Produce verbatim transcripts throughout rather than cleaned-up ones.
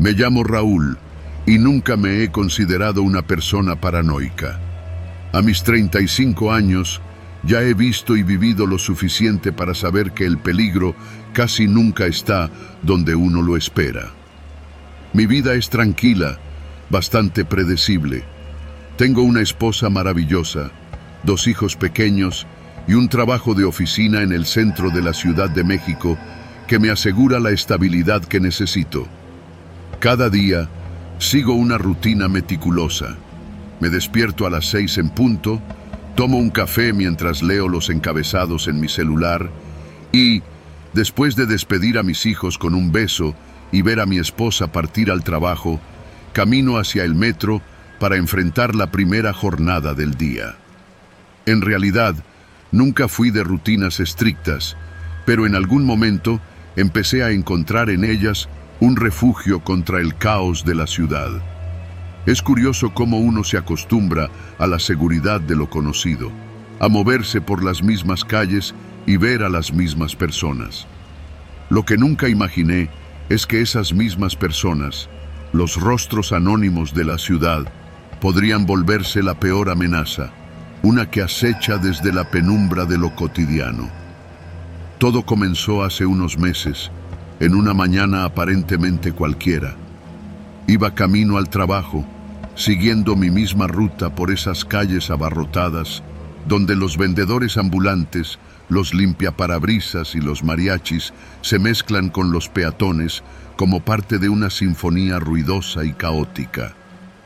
Me llamo Raúl y nunca me he considerado una persona paranoica. A mis treinta y cinco años ya he visto y vivido lo suficiente para saber que el peligro casi nunca está donde uno lo espera. Mi vida es tranquila, bastante predecible. Tengo una esposa maravillosa, dos hijos pequeños y un trabajo de oficina en el centro de la Ciudad de México que me asegura la estabilidad que necesito. Cada día sigo una rutina meticulosa. Me despierto a las seis en punto, tomo un café mientras leo los encabezados en mi celular y, después de despedir a mis hijos con un beso y ver a mi esposa partir al trabajo, camino hacia el metro para enfrentar la primera jornada del día. En realidad, nunca fui de rutinas estrictas, pero en algún momento empecé a encontrar en ellas un refugio contra el caos de la ciudad. Es curioso cómo uno se acostumbra a la seguridad de lo conocido, a moverse por las mismas calles y ver a las mismas personas. Lo que nunca imaginé es que esas mismas personas, los rostros anónimos de la ciudad, podrían volverse la peor amenaza, una que acecha desde la penumbra de lo cotidiano. Todo comenzó hace unos meses, en una mañana aparentemente cualquiera. Iba camino al trabajo, siguiendo mi misma ruta por esas calles abarrotadas, donde los vendedores ambulantes, los limpiaparabrisas y los mariachis se mezclan con los peatones como parte de una sinfonía ruidosa y caótica.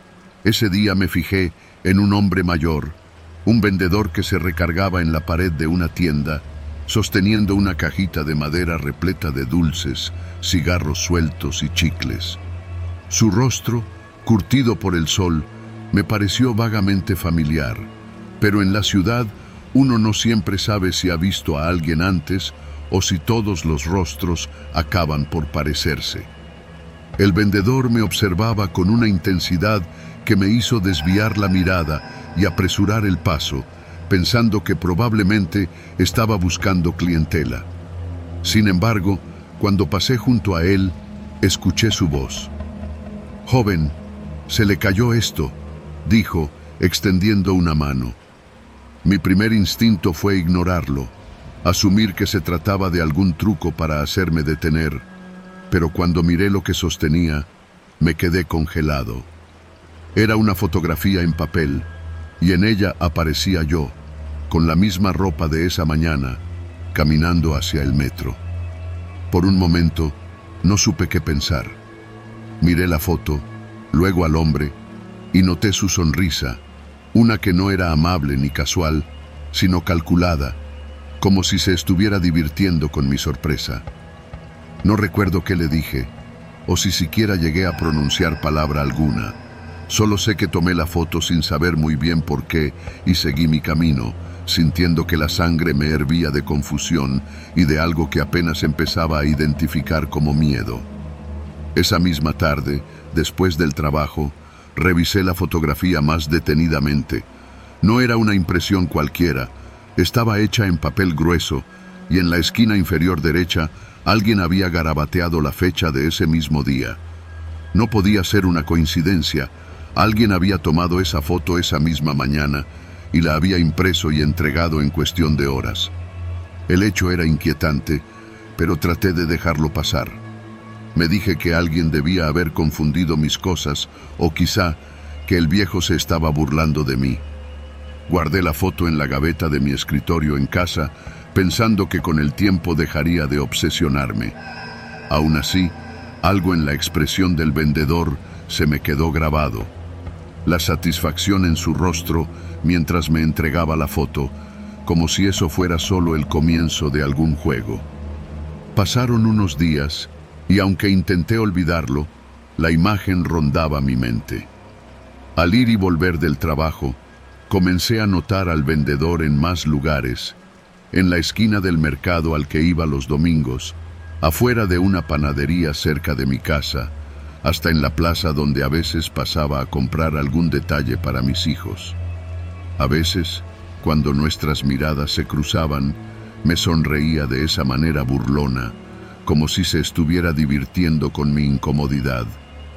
Ese día me fijé en un hombre mayor, un vendedor que se recargaba en la pared de una tienda, sosteniendo una cajita de madera repleta de dulces, cigarros sueltos y chicles. Su rostro, curtido por el sol, me pareció vagamente familiar, pero en la ciudad uno no siempre sabe si ha visto a alguien antes o si todos los rostros acaban por parecerse. El vendedor me observaba con una intensidad que me hizo desviar la mirada y apresurar el paso, pensando que probablemente estaba buscando clientela. Sin embargo, cuando pasé junto a él, escuché su voz. «Joven, se le cayó esto», dijo, extendiendo una mano. Mi primer instinto fue ignorarlo, asumir que se trataba de algún truco para hacerme detener, pero cuando miré lo que sostenía, me quedé congelado. Era una fotografía en papel, y en ella aparecía yo, con la misma ropa de esa mañana, caminando hacia el metro. Por un momento, no supe qué pensar. Miré la foto, luego al hombre, y noté su sonrisa, una que no era amable ni casual, sino calculada, como si se estuviera divirtiendo con mi sorpresa. No recuerdo qué le dije, o si siquiera llegué a pronunciar palabra alguna. Solo sé que tomé la foto sin saber muy bien por qué y seguí mi camino, sintiendo que la sangre me hervía de confusión y de algo que apenas empezaba a identificar como miedo. Esa misma tarde, después del trabajo, revisé la fotografía más detenidamente. No era una impresión cualquiera, estaba hecha en papel grueso y en la esquina inferior derecha alguien había garabateado la fecha de ese mismo día. No podía ser una coincidencia. Alguien había tomado esa foto esa misma mañana y la había impreso y entregado en cuestión de horas. El hecho era inquietante, pero traté de dejarlo pasar. Me dije que alguien debía haber confundido mis cosas o quizá que el viejo se estaba burlando de mí. Guardé la foto en la gaveta de mi escritorio en casa, pensando que con el tiempo dejaría de obsesionarme. Aún así, algo en la expresión del vendedor se me quedó grabado. La satisfacción en su rostro mientras me entregaba la foto, como si eso fuera solo el comienzo de algún juego. Pasaron unos días y aunque intenté olvidarlo, la imagen rondaba mi mente. Al ir y volver del trabajo, comencé a notar al vendedor en más lugares, en la esquina del mercado al que iba los domingos, afuera de una panadería cerca de mi casa, hasta en la plaza donde a veces pasaba a comprar algún detalle para mis hijos. A veces, cuando nuestras miradas se cruzaban, me sonreía de esa manera burlona, como si se estuviera divirtiendo con mi incomodidad.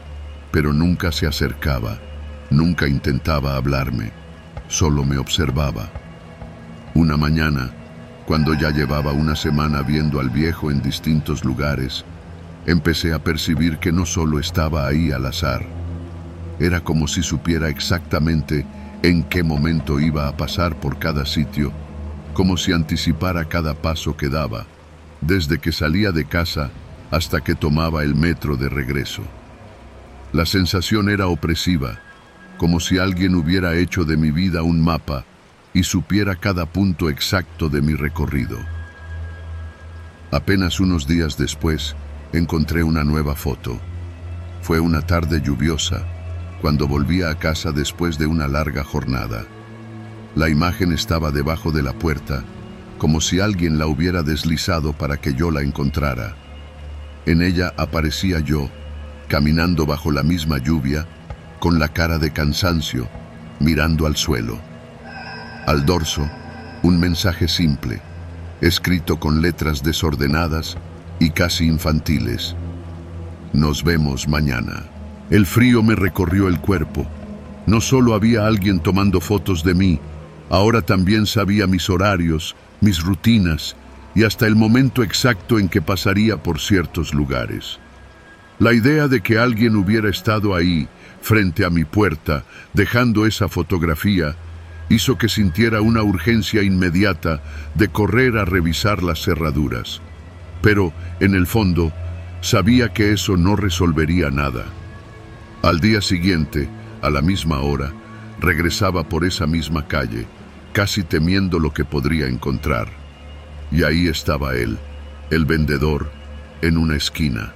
pero nunca se acercaba, nunca intentaba hablarme, solo me observaba. Una mañana, cuando ya llevaba una semana viendo al viejo en distintos lugares, empecé a percibir que no solo estaba ahí al azar. Era como si supiera exactamente en qué momento iba a pasar por cada sitio, como si anticipara cada paso que daba, desde que salía de casa hasta que tomaba el metro de regreso. La sensación era opresiva, como si alguien hubiera hecho de mi vida un mapa y supiera cada punto exacto de mi recorrido. Apenas unos días después, encontré una nueva foto. Fue una tarde lluviosa, cuando volvía a casa después de una larga jornada. La imagen estaba debajo de la puerta, como si alguien la hubiera deslizado para que yo la encontrara. En ella aparecía yo, caminando bajo la misma lluvia, con la cara de cansancio, mirando al suelo. Al dorso, un mensaje simple, escrito con letras desordenadas y casi infantiles. Nos vemos mañana. El frío me recorrió el cuerpo. No solo había alguien tomando fotos de mí, ahora también sabía mis horarios, mis rutinas y hasta el momento exacto en que pasaría por ciertos lugares. La idea de que alguien hubiera estado ahí, frente a mi puerta, dejando esa fotografía, hizo que sintiera una urgencia inmediata de correr a revisar las cerraduras. Pero, en el fondo, sabía que eso no resolvería nada. Al día siguiente, a la misma hora, regresaba por esa misma calle, casi temiendo lo que podría encontrar. Y ahí estaba él, el vendedor, en una esquina.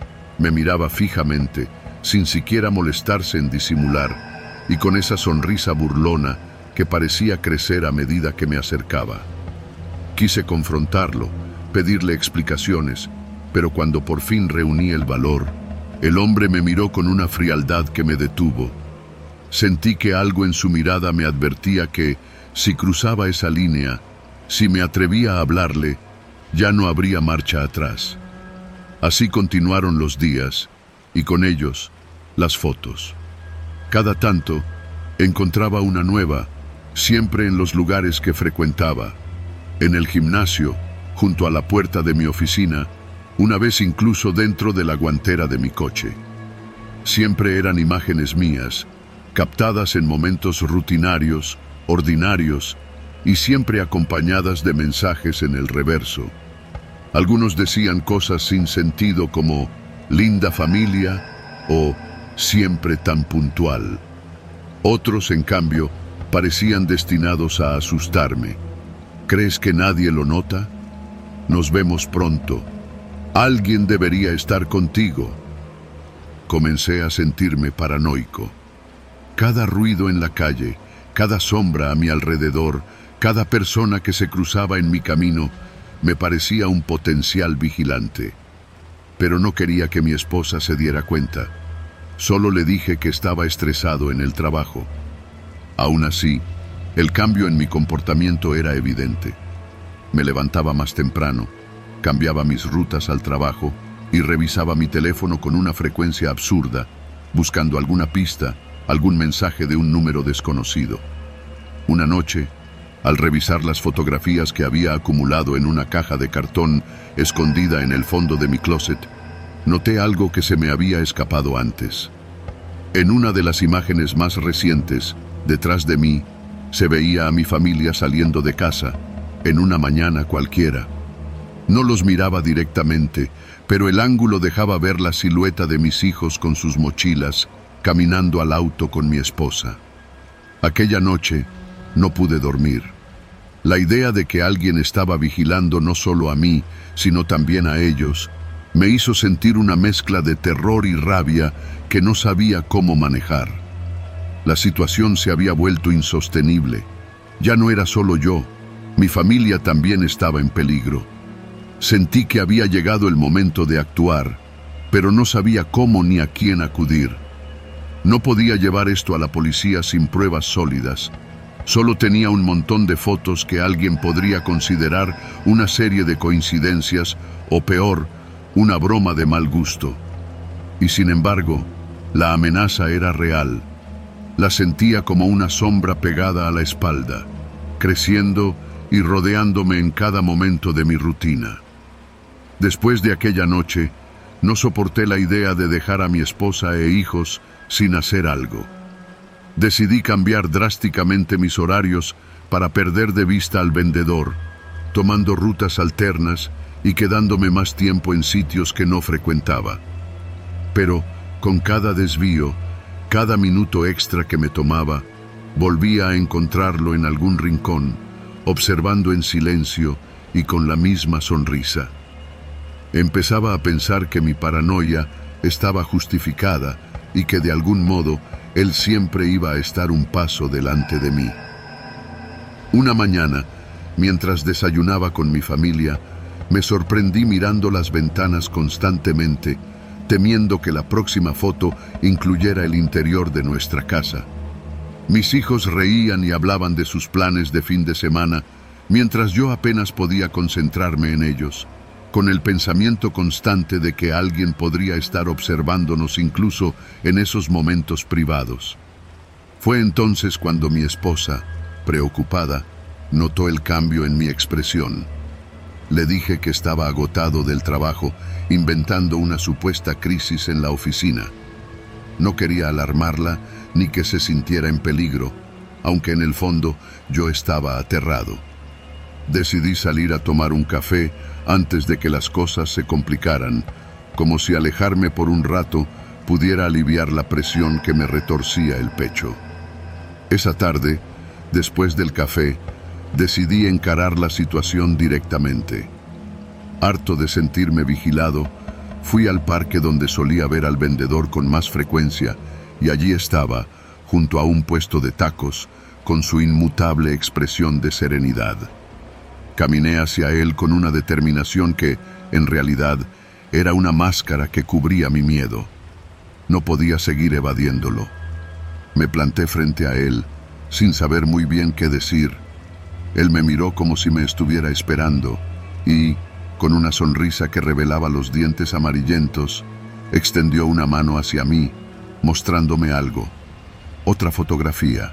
Me miraba fijamente, sin siquiera molestarse en disimular, y con esa sonrisa burlona que parecía crecer a medida que me acercaba. Quise confrontarlo, pedirle explicaciones, pero cuando por fin reuní el valor, el hombre me miró con una frialdad que me detuvo. Sentí que algo en su mirada me advertía que, si cruzaba esa línea, si me atrevía a hablarle, ya no habría marcha atrás. Así continuaron los días, y con ellos, las fotos. Cada tanto, encontraba una nueva, siempre en los lugares que frecuentaba. En el gimnasio, junto a la puerta de mi oficina, una vez incluso dentro de la guantera de mi coche. Siempre eran imágenes mías, captadas en momentos rutinarios, ordinarios, y siempre acompañadas de mensajes en el reverso. Algunos decían cosas sin sentido como «linda familia» o «siempre tan puntual». Otros, en cambio, parecían destinados a asustarme. «¿Crees que nadie lo nota? Nos vemos pronto. Alguien debería estar contigo». Comencé a sentirme paranoico. Cada ruido en la calle, cada sombra a mi alrededor, cada persona que se cruzaba en mi camino, me parecía un potencial vigilante. Pero no quería que mi esposa se diera cuenta. Solo le dije que estaba estresado en el trabajo. Aún así, el cambio en mi comportamiento era evidente. Me levantaba más temprano, cambiaba mis rutas al trabajo y revisaba mi teléfono con una frecuencia absurda, buscando alguna pista, algún mensaje de un número desconocido. Una noche, al revisar las fotografías que había acumulado en una caja de cartón escondida en el fondo de mi closet, noté algo que se me había escapado antes. En una de las imágenes más recientes, detrás de mí, se veía a mi familia saliendo de casa, en una mañana cualquiera. No los miraba directamente, pero el ángulo dejaba ver la silueta de mis hijos con sus mochilas, caminando al auto con mi esposa. Aquella noche, no pude dormir. La idea de que alguien estaba vigilando no solo a mí, sino también a ellos, me hizo sentir una mezcla de terror y rabia que no sabía cómo manejar. La situación se había vuelto insostenible. Ya no era solo yo, mi familia también estaba en peligro. Sentí que había llegado el momento de actuar, pero no sabía cómo ni a quién acudir. No podía llevar esto a la policía sin pruebas sólidas. Solo tenía un montón de fotos que alguien podría considerar una serie de coincidencias o peor, una broma de mal gusto. Y sin embargo, La amenaza era real. La sentía como una sombra pegada a la espalda, creciendo y rodeándome en cada momento de mi rutina. Después de aquella noche, no soporté la idea de dejar a mi esposa e hijos sin hacer algo. Decidí cambiar drásticamente mis horarios para perder de vista al vendedor, tomando rutas alternas y quedándome más tiempo en sitios que no frecuentaba. Pero, con cada desvío, cada minuto extra que me tomaba, volvía a encontrarlo en algún rincón, observando en silencio y con la misma sonrisa. Empezaba a pensar que mi paranoia estaba justificada y que de algún modo él siempre iba a estar un paso delante de mí. Una mañana, mientras desayunaba con mi familia, me sorprendí mirando las ventanas constantemente, temiendo que la próxima foto incluyera el interior de nuestra casa. Mis hijos reían y hablaban de sus planes de fin de semana, mientras yo apenas podía concentrarme en ellos, con el pensamiento constante de que alguien podría estar observándonos incluso en esos momentos privados. Fue entonces cuando mi esposa, preocupada, notó el cambio en mi expresión. Le dije que estaba agotado del trabajo, inventando una supuesta crisis en la oficina. No quería alarmarla ni que se sintiera en peligro, aunque en el fondo yo estaba aterrado. Decidí salir a tomar un café antes de que las cosas se complicaran, como si alejarme por un rato pudiera aliviar la presión que me retorcía el pecho. Esa tarde, después del café, decidí encarar la situación directamente. Harto de sentirme vigilado, fui al parque donde solía ver al vendedor con más frecuencia, y allí estaba, junto a un puesto de tacos, con su inmutable expresión de serenidad. Caminé hacia él con una determinación que, en realidad, era una máscara que cubría mi miedo. No podía seguir evadiéndolo. Me planté frente a él, sin saber muy bien qué decir. Él me miró como si me estuviera esperando y, con una sonrisa que revelaba los dientes amarillentos, extendió una mano hacia mí, mostrándome algo. Otra fotografía.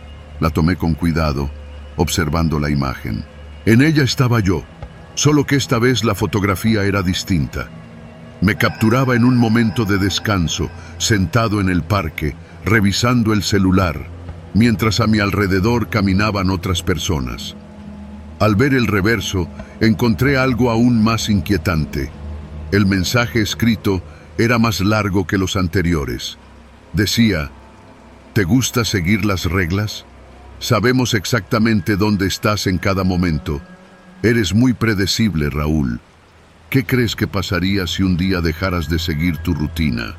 La tomé con cuidado, observando la imagen. En ella estaba yo, solo que esta vez la fotografía era distinta. Me capturaba en un momento de descanso, sentado en el parque, revisando el celular, mientras a mi alrededor caminaban otras personas. Al ver el reverso, encontré algo aún más inquietante. El mensaje escrito era más largo que los anteriores. Decía: ¿te gusta seguir las reglas? Sabemos exactamente dónde estás en cada momento. Eres muy predecible, Raúl. ¿Qué crees que pasaría si un día dejaras de seguir tu rutina?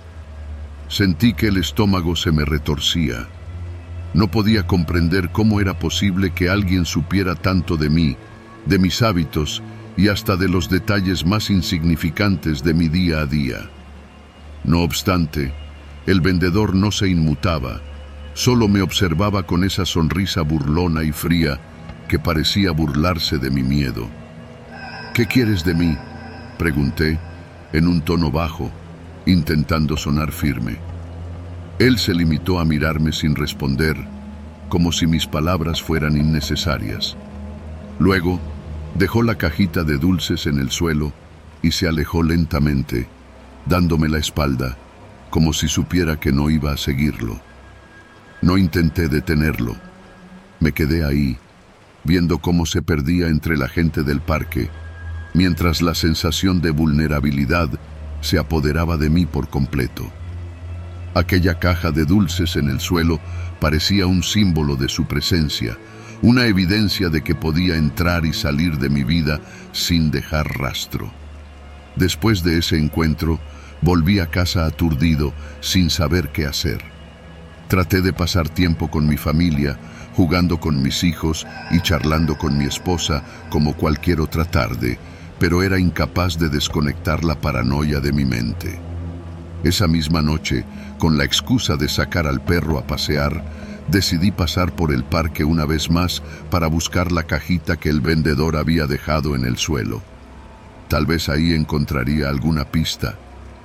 Sentí que el estómago se me retorcía. No podía comprender cómo era posible que alguien supiera tanto de mí, de mis hábitos y hasta de los detalles más insignificantes de mi día a día. No obstante, el vendedor no se inmutaba, solo me observaba con esa sonrisa burlona y fría que parecía burlarse de mi miedo. ¿Qué quieres de mí?, pregunté, en un tono bajo, intentando sonar firme. Él se limitó a mirarme sin responder, como si mis palabras fueran innecesarias. Luego, dejó la cajita de dulces en el suelo y se alejó lentamente, dándome la espalda, como si supiera que no iba a seguirlo. No intenté detenerlo. Me quedé ahí, viendo cómo se perdía entre la gente del parque, mientras la sensación de vulnerabilidad se apoderaba de mí por completo. Aquella caja de dulces en el suelo parecía un símbolo de su presencia, una evidencia de que podía entrar y salir de mi vida sin dejar rastro. Después de ese encuentro, volví a casa aturdido, sin saber qué hacer. Traté de pasar tiempo con mi familia, jugando con mis hijos y charlando con mi esposa como cualquier otra tarde, pero era incapaz de desconectar la paranoia de mi mente. Esa misma noche, con la excusa de sacar al perro a pasear, decidí pasar por el parque una vez más para buscar la cajita que el vendedor había dejado en el suelo. Tal vez ahí encontraría alguna pista,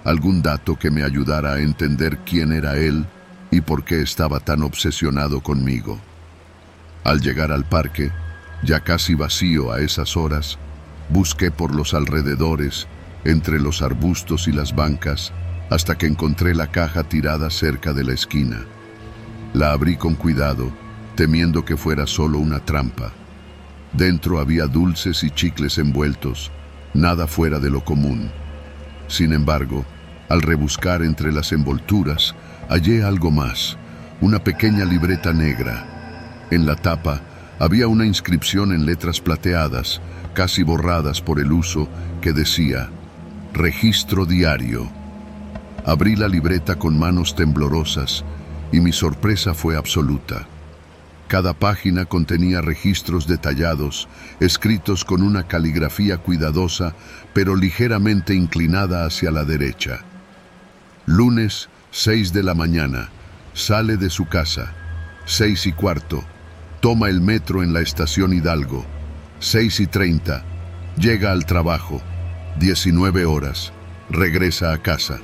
algún dato que me ayudara a entender quién era él y por qué estaba tan obsesionado conmigo. Al llegar al parque, ya casi vacío a esas horas, busqué por los alrededores, entre los arbustos y las bancas, hasta que encontré la caja tirada cerca de la esquina. La abrí con cuidado, temiendo que fuera solo una trampa. Dentro había dulces y chicles envueltos, nada fuera de lo común. Sin embargo, al rebuscar entre las envolturas, hallé algo más, una pequeña libreta negra. En la tapa había una inscripción en letras plateadas, casi borradas por el uso, que decía: Registro diario. Abrí la libreta con manos temblorosas y mi sorpresa fue absoluta. Cada página contenía registros detallados, escritos con una caligrafía cuidadosa, pero ligeramente inclinada hacia la derecha. Lunes, seis de la mañana. Sale de su casa. Seis y cuarto. Toma el metro en la estación Hidalgo. Seis y treinta. Llega al trabajo. Diecinueve horas. Regresa a casa.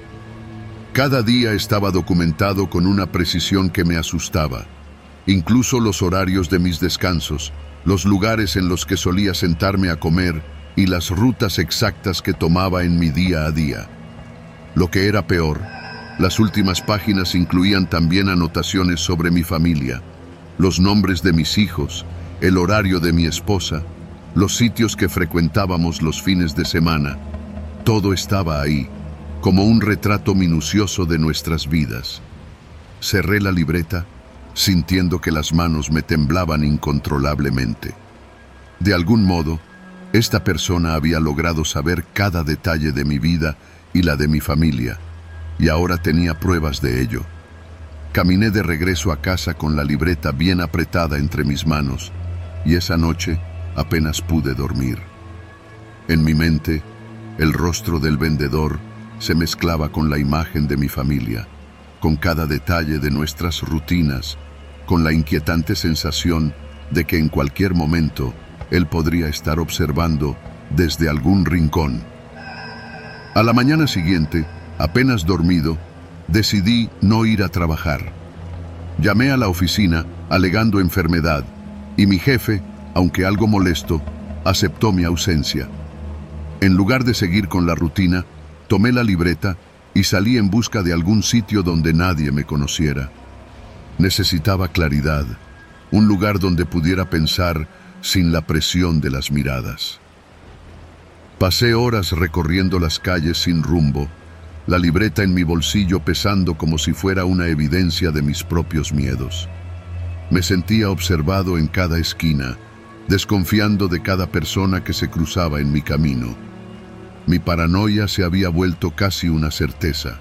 Cada día estaba documentado con una precisión que me asustaba. Incluso los horarios de mis descansos, los lugares en los que solía sentarme a comer y las rutas exactas que tomaba en mi día a día. Lo que era peor, las últimas páginas incluían también anotaciones sobre mi familia, los nombres de mis hijos, el horario de mi esposa, los sitios que frecuentábamos los fines de semana. Todo estaba ahí, como un retrato minucioso de nuestras vidas. Cerré la libreta, sintiendo que las manos me temblaban incontrolablemente. De algún modo, esta persona había logrado saber cada detalle de mi vida y la de mi familia, y ahora tenía pruebas de ello. Caminé de regreso a casa con la libreta bien apretada entre mis manos, y esa noche apenas pude dormir. En mi mente, el rostro del vendedor se mezclaba con la imagen de mi familia, con cada detalle de nuestras rutinas, con la inquietante sensación de que en cualquier momento él podría estar observando desde algún rincón. A la mañana siguiente, apenas dormido, decidí no ir a trabajar. Llamé a la oficina alegando enfermedad y mi jefe, aunque algo molesto, aceptó mi ausencia. En lugar de seguir con la rutina, tomé la libreta y salí en busca de algún sitio donde nadie me conociera. Necesitaba claridad, un lugar donde pudiera pensar sin la presión de las miradas. Pasé horas recorriendo las calles sin rumbo, la libreta en mi bolsillo pesando como si fuera una evidencia de mis propios miedos. Me sentía observado en cada esquina, desconfiando de cada persona que se cruzaba en mi camino. Mi paranoia se había vuelto casi una certeza.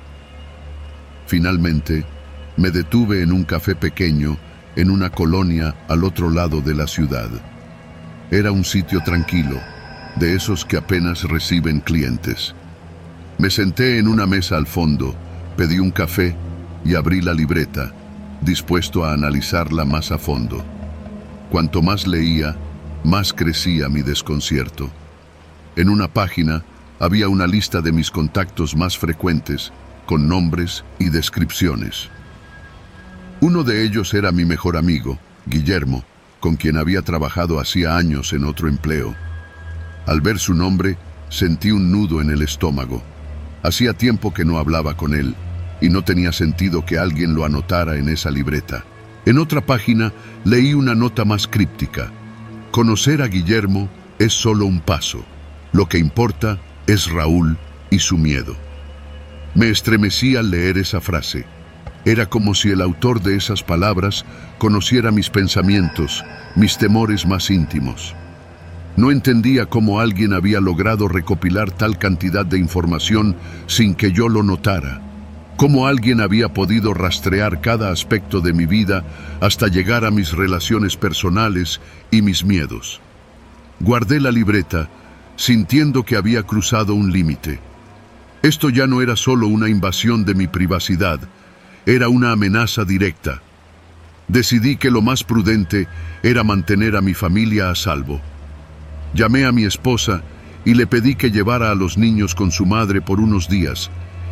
Finalmente, me detuve en un café pequeño, en una colonia al otro lado de la ciudad. Era un sitio tranquilo, de esos que apenas reciben clientes. Me senté en una mesa al fondo, pedí un café y abrí la libreta, dispuesto a analizarla más a fondo. Cuanto más leía, más crecía mi desconcierto. En una página había una lista de mis contactos más frecuentes, con nombres y descripciones. Uno de ellos era mi mejor amigo, Guillermo, con quien había trabajado hacía años en otro empleo. Al ver su nombre, sentí un nudo en el estómago. Hacía tiempo que no hablaba con él, y no tenía sentido que alguien lo anotara en esa libreta. En otra página, leí una nota más críptica. Conocer a Guillermo es solo un paso. Lo que importa es Raúl y su miedo. Me estremecí al leer esa frase. Era como si el autor de esas palabras conociera mis pensamientos, mis temores más íntimos. No entendía cómo alguien había logrado recopilar tal cantidad de información sin que yo lo notara. Cómo alguien había podido rastrear cada aspecto de mi vida hasta llegar a mis relaciones personales y mis miedos. Guardé la libreta, sintiendo que había cruzado un límite. Esto ya no era solo una invasión de mi privacidad, era una amenaza directa. Decidí que lo más prudente era mantener a mi familia a salvo. Llamé a mi esposa y le pedí que llevara a los niños con su madre por unos días,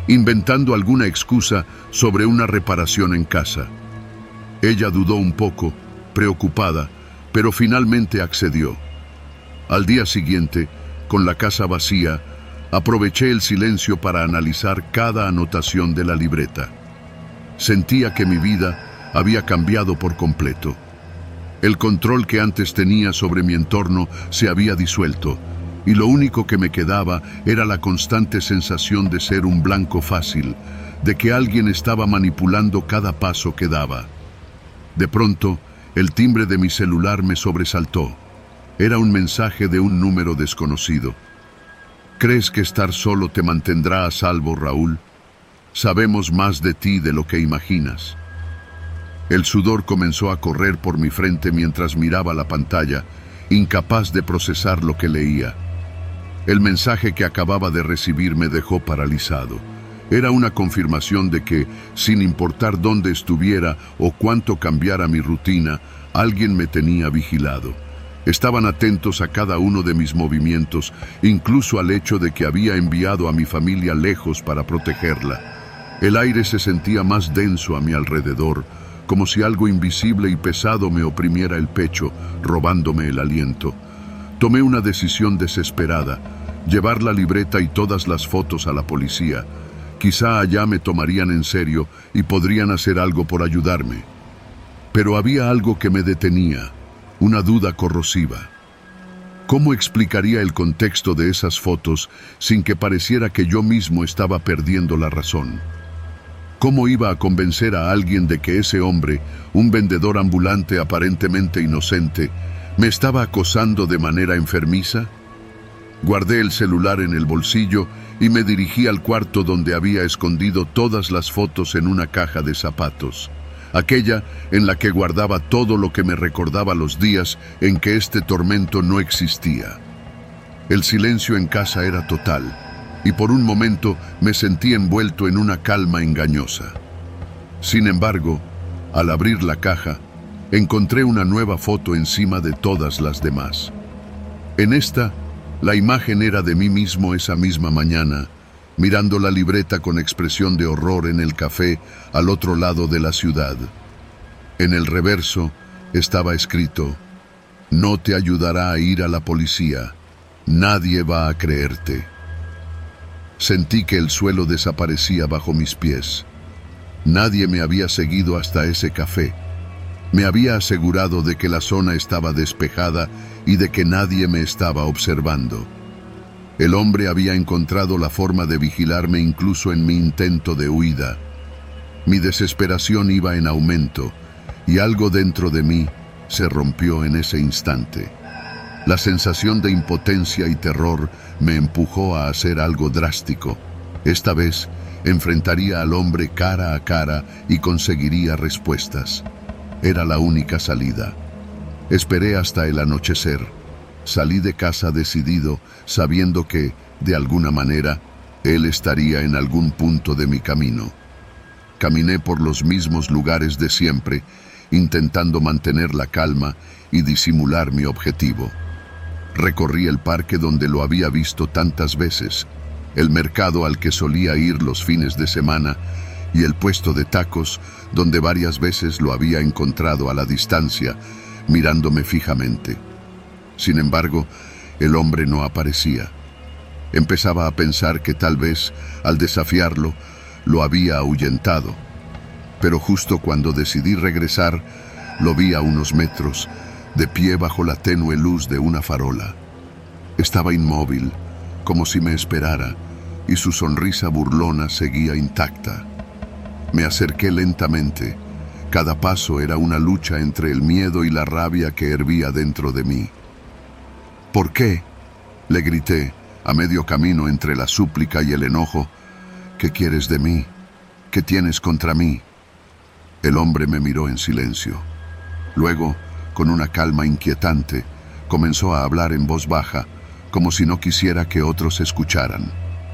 inventando alguna excusa sobre una reparación en casa. Ella dudó un poco, preocupada, pero finalmente accedió. Al día siguiente, con la casa vacía, aproveché el silencio para analizar cada anotación de la libreta. Sentía que mi vida había cambiado por completo. El control que antes tenía sobre mi entorno se había disuelto, y lo único que me quedaba era la constante sensación de ser un blanco fácil, de que alguien estaba manipulando cada paso que daba. De pronto, el timbre de mi celular me sobresaltó. Era un mensaje de un número desconocido. ¿Crees que estar solo te mantendrá a salvo, Raúl? Sabemos más de ti de lo que imaginas. El sudor comenzó a correr por mi frente mientras miraba la pantalla, incapaz de procesar lo que leía. El mensaje que acababa de recibir me dejó paralizado. Era una confirmación de que, sin importar dónde estuviera o cuánto cambiara mi rutina, alguien me tenía vigilado. Estaban atentos a cada uno de mis movimientos, incluso al hecho de que había enviado a mi familia lejos para protegerla. El aire se sentía más denso a mi alrededor, como si algo invisible y pesado me oprimiera el pecho, robándome el aliento. Tomé una decisión desesperada: llevar la libreta y todas las fotos a la policía. Quizá allá me tomarían en serio y podrían hacer algo por ayudarme. Pero había algo que me detenía, una duda corrosiva. ¿Cómo explicaría el contexto de esas fotos sin que pareciera que yo mismo estaba perdiendo la razón? ¿Cómo iba a convencer a alguien de que ese hombre, un vendedor ambulante aparentemente inocente, me estaba acosando de manera enfermiza? Guardé el celular en el bolsillo y me dirigí al cuarto donde había escondido todas las fotos en una caja de zapatos, aquella en la que guardaba todo lo que me recordaba los días en que este tormento no existía. El silencio en casa era total, y por un momento me sentí envuelto en una calma engañosa. Sin embargo, al abrir la caja, encontré una nueva foto encima de todas las demás. En esta, la imagen era de mí mismo esa misma mañana, mirando la libreta con expresión de horror en el café al otro lado de la ciudad. En el reverso estaba escrito: no te ayudará a ir a la policía, nadie va a creerte. Sentí que el suelo desaparecía bajo mis pies. Nadie me había seguido hasta ese café. Me había asegurado de que la zona estaba despejada y de que nadie me estaba observando. El hombre había encontrado la forma de vigilarme incluso en mi intento de huida. Mi desesperación iba en aumento y algo dentro de mí se rompió en ese instante. La sensación de impotencia y terror me empujó a hacer algo drástico. Esta vez enfrentaría al hombre cara a cara y conseguiría respuestas. Era la única salida. Esperé hasta el anochecer. Salí de casa decidido, sabiendo que, de alguna manera, él estaría en algún punto de mi camino. Caminé por los mismos lugares de siempre, intentando mantener la calma y disimular mi objetivo. Recorrí el parque donde lo había visto tantas veces, el mercado al que solía ir los fines de semana y el puesto de tacos donde varias veces lo había encontrado a la distancia, mirándome fijamente. Sin embargo, el hombre no aparecía. Empezaba a pensar que tal vez, al desafiarlo, lo había ahuyentado. Pero justo cuando decidí regresar, lo vi a unos metros, de pie bajo la tenue luz de una farola. Estaba inmóvil, como si me esperara, y su sonrisa burlona seguía intacta. Me acerqué lentamente. Cada paso era una lucha entre el miedo y la rabia que hervía dentro de mí. ¿Por qué?, le grité, a medio camino entre la súplica y el enojo. ¿Qué quieres de mí? ¿Qué tienes contra mí? El hombre me miró en silencio. Luego, con una calma inquietante, comenzó a hablar en voz baja, como si no quisiera que otros escucharan.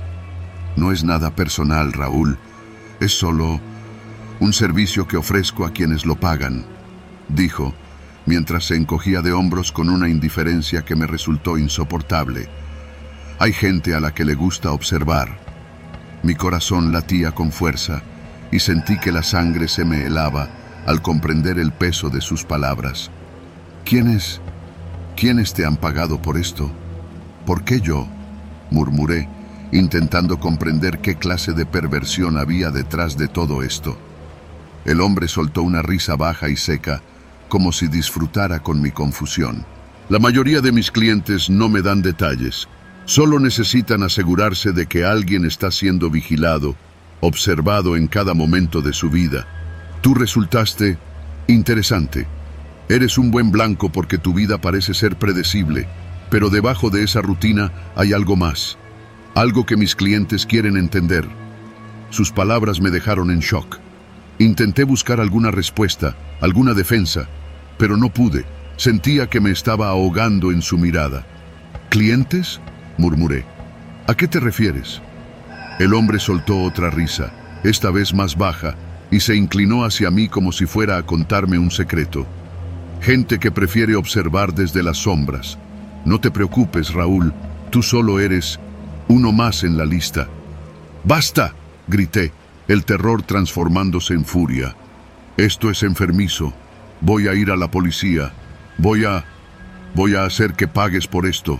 No es nada personal, Raúl. Es solo un servicio que ofrezco a quienes lo pagan, dijo, mientras se encogía de hombros con una indiferencia que me resultó insoportable. Hay gente a la que le gusta observar. Mi corazón latía con fuerza y sentí que la sangre se me helaba al comprender el peso de sus palabras. ¿Quiénes? ¿Quiénes te han pagado por esto? ¿Por qué yo?, murmuré, intentando comprender qué clase de perversión había detrás de todo esto. El hombre soltó una risa baja y seca, como si disfrutara con mi confusión. La mayoría de mis clientes no me dan detalles. Solo necesitan asegurarse de que alguien está siendo vigilado, observado en cada momento de su vida. Tú resultaste interesante. Eres un buen blanco porque tu vida parece ser predecible, pero debajo de esa rutina hay algo más. Algo que mis clientes quieren entender. Sus palabras me dejaron en shock. Intenté buscar alguna respuesta, alguna defensa, pero no pude. Sentía que me estaba ahogando en su mirada. ¿Clientes?, murmuré. ¿A qué te refieres? El hombre soltó otra risa, esta vez más baja, y se inclinó hacia mí como si fuera a contarme un secreto. Gente que prefiere observar desde las sombras. No te preocupes, Raúl, tú solo eres uno más en la lista. ¡Basta!, grité, el terror transformándose en furia. Esto es enfermizo. Voy a ir a la policía. Voy a... voy a hacer que pagues por esto.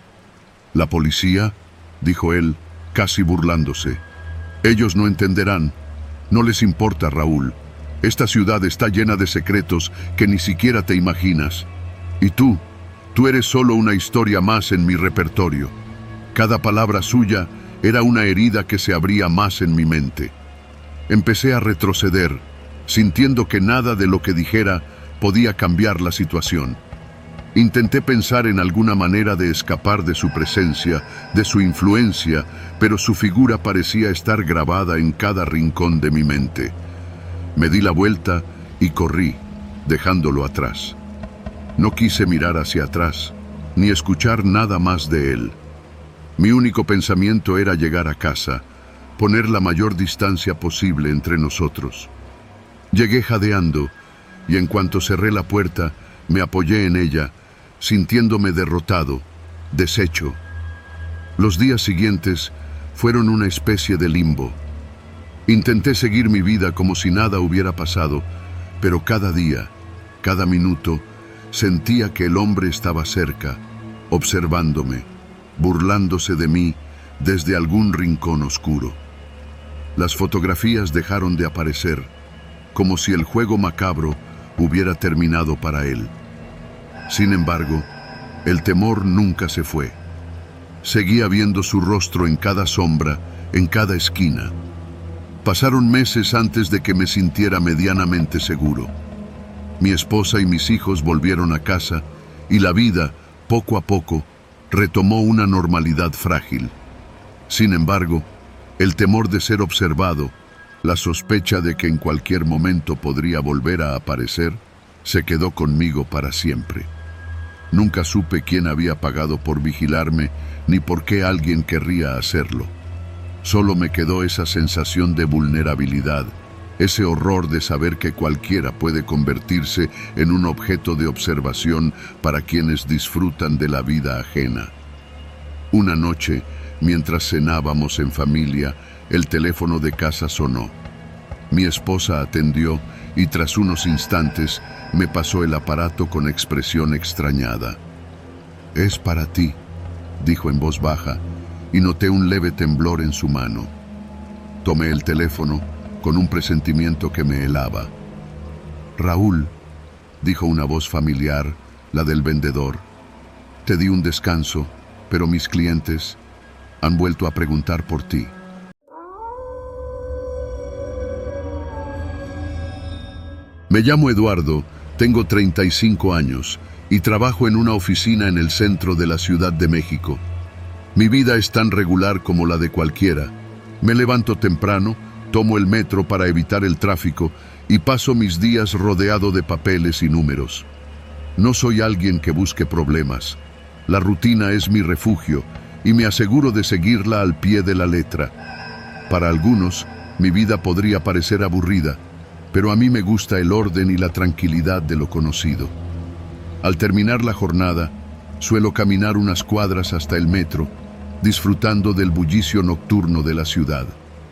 ¿La policía?, dijo él, casi burlándose. Ellos no entenderán. No les importa, Raúl. Esta ciudad está llena de secretos que ni siquiera te imaginas. Y tú, tú eres solo una historia más en mi repertorio. Cada palabra suya era una herida que se abría más en mi mente. Empecé a retroceder, sintiendo que nada de lo que dijera podía cambiar la situación. Intenté pensar en alguna manera de escapar de su presencia, de su influencia, pero su figura parecía estar grabada en cada rincón de mi mente. Me di la vuelta y corrí, dejándolo atrás. No quise mirar hacia atrás, ni escuchar nada más de él. Mi único pensamiento era llegar a casa, poner la mayor distancia posible entre nosotros. Llegué jadeando, y en cuanto cerré la puerta, me apoyé en ella, sintiéndome derrotado, deshecho. Los días siguientes fueron una especie de limbo. Intenté seguir mi vida como si nada hubiera pasado, pero cada día, cada minuto, sentía que el hombre estaba cerca, observándome, burlándose de mí desde algún rincón oscuro. Las fotografías dejaron de aparecer, como si el juego macabro hubiera terminado para él. Sin embargo, el temor nunca se fue. Seguía viendo su rostro en cada sombra, en cada esquina. Pasaron meses antes de que me sintiera medianamente seguro. Mi esposa y mis hijos volvieron a casa y la vida, poco a poco, retomó una normalidad frágil. Sin embargo, el temor de ser observado, la sospecha de que en cualquier momento podría volver a aparecer, se quedó conmigo para siempre. Nunca supe quién había pagado por vigilarme, ni por qué alguien querría hacerlo. Solo me quedó esa sensación de vulnerabilidad, ese horror de saber que cualquiera puede convertirse en un objeto de observación para quienes disfrutan de la vida ajena. Una noche, mientras cenábamos en familia, el teléfono de casa sonó. Mi esposa atendió y tras unos instantes me pasó el aparato con expresión extrañada. «Es para ti», dijo en voz baja, y noté un leve temblor en su mano. Tomé el teléfono con un presentimiento que me helaba. «Raúl», dijo una voz familiar, la del vendedor, «te di un descanso, pero mis clientes han vuelto a preguntar por ti». Me llamo Eduardo, tengo treinta y cinco años y trabajo en una oficina en el centro de la Ciudad de México. Mi vida es tan regular como la de cualquiera. Me levanto temprano, tomo el metro para evitar el tráfico y paso mis días rodeado de papeles y números. No soy alguien que busque problemas. La rutina es mi refugio y me aseguro de seguirla al pie de la letra. Para algunos, mi vida podría parecer aburrida, pero a mí me gusta el orden y la tranquilidad de lo conocido. Al terminar la jornada, suelo caminar unas cuadras hasta el metro, disfrutando del bullicio nocturno de la ciudad.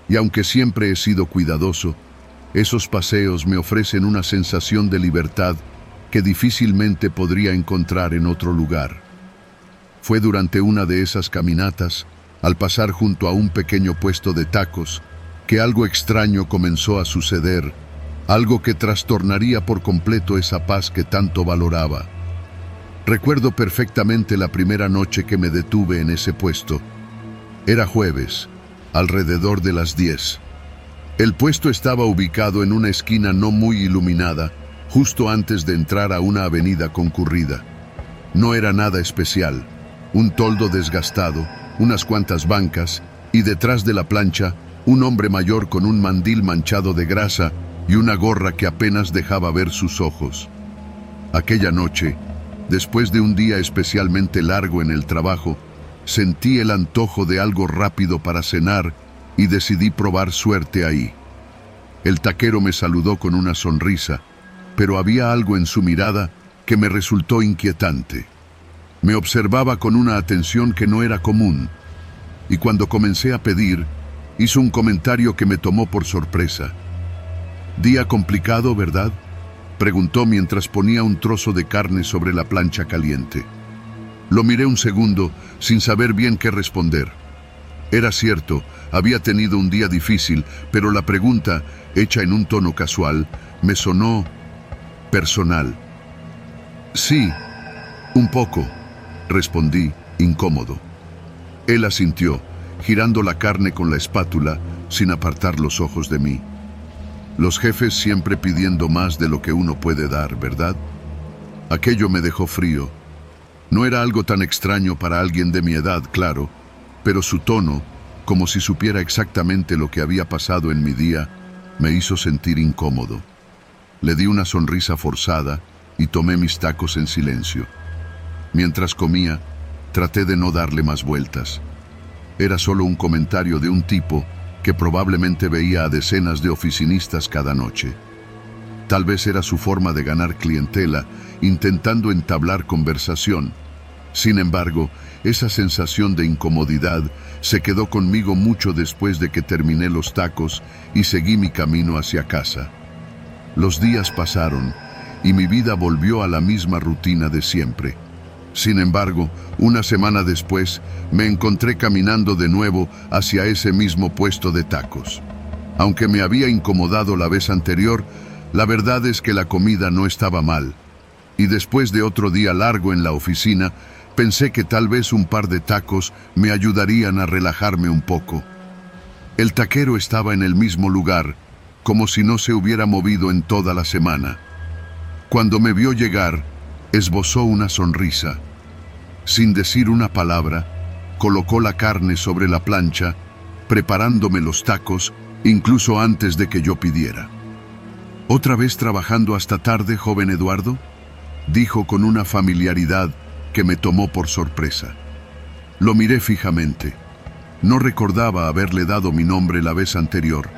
y aunque siempre he sido cuidadoso, esos paseos me ofrecen una sensación de libertad que difícilmente podría encontrar en otro lugar. Fue durante una de esas caminatas, al pasar junto a un pequeño puesto de tacos, que algo extraño comenzó a suceder, algo que trastornaría por completo esa paz que tanto valoraba. Recuerdo perfectamente la primera noche que me detuve en ese puesto. Era jueves, alrededor de las diez. El puesto estaba ubicado en una esquina no muy iluminada, justo antes de entrar a una avenida concurrida. No era nada especial, un toldo desgastado, unas cuantas bancas, y detrás de la plancha, un hombre mayor con un mandil manchado de grasa y una gorra que apenas dejaba ver sus ojos. Aquella noche, después de un día especialmente largo en el trabajo, sentí el antojo de algo rápido para cenar y decidí probar suerte ahí. El taquero me saludó con una sonrisa, pero había algo en su mirada que me resultó inquietante. Me observaba con una atención que no era común, y cuando comencé a pedir, hizo un comentario que me tomó por sorpresa. «¿Día complicado, verdad?», preguntó mientras ponía un trozo de carne sobre la plancha caliente. Lo miré un segundo, sin saber bien qué responder. Era cierto, había tenido un día difícil, pero la pregunta, hecha en un tono casual, me sonó personal. «Sí, un poco», respondí, incómodo. Él asintió, girando la carne con la espátula, sin apartar los ojos de mí. Los jefes siempre pidiendo más de lo que uno puede dar, ¿verdad? Aquello me dejó frío. No era algo tan extraño para alguien de mi edad, claro, pero su tono, como si supiera exactamente lo que había pasado en mi día, me hizo sentir incómodo. Le di una sonrisa forzada y tomé mis tacos en silencio. Mientras comía, traté de no darle más vueltas. Era solo un comentario de un tipo que probablemente veía a decenas de oficinistas cada noche. Tal vez era su forma de ganar clientela, intentando entablar conversación. Sin embargo, esa sensación de incomodidad se quedó conmigo mucho después de que terminé los tacos y seguí mi camino hacia casa. Los días pasaron y mi vida volvió a la misma rutina de siempre. Sin embargo, una semana después, me encontré caminando de nuevo hacia ese mismo puesto de tacos. Aunque me había incomodado la vez anterior, la verdad es que la comida no estaba mal. Y después de otro día largo en la oficina, pensé que tal vez un par de tacos me ayudarían a relajarme un poco. El taquero estaba en el mismo lugar, como si no se hubiera movido en toda la semana. Cuando me vio llegar, esbozó una sonrisa. Sin decir una palabra, colocó la carne sobre la plancha, preparándome los tacos, incluso antes de que yo pidiera. «¿Otra vez trabajando hasta tarde, joven Eduardo?», dijo con una familiaridad que me tomó por sorpresa. Lo miré fijamente. No recordaba haberle dado mi nombre la vez anterior.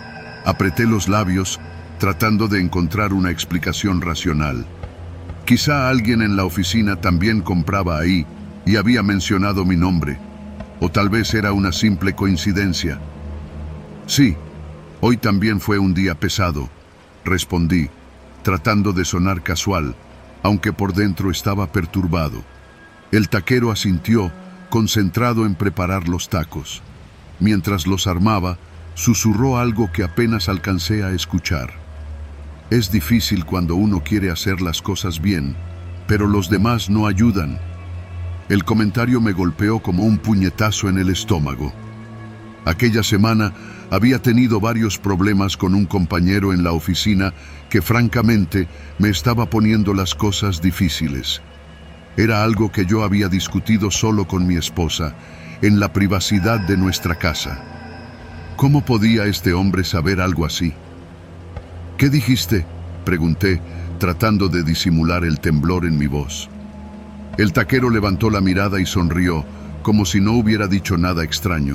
Apreté los labios, tratando de encontrar una explicación racional. Quizá alguien en la oficina también compraba ahí y había mencionado mi nombre, o tal vez era una simple coincidencia. «Sí, hoy también fue un día pesado», respondí, tratando de sonar casual, aunque por dentro estaba perturbado. El taquero asintió, concentrado en preparar los tacos. Mientras los armaba, susurró algo que apenas alcancé a escuchar. «Es difícil cuando uno quiere hacer las cosas bien, pero los demás no ayudan». El comentario me golpeó como un puñetazo en el estómago. Aquella semana había tenido varios problemas con un compañero en la oficina que francamente me estaba poniendo las cosas difíciles. Era algo que yo había discutido solo con mi esposa, en la privacidad de nuestra casa. ¿Cómo podía este hombre saber algo así? «¿Qué dijiste?», pregunté, tratando de disimular el temblor en mi voz. El taquero levantó la mirada y sonrió, como si no hubiera dicho nada extraño.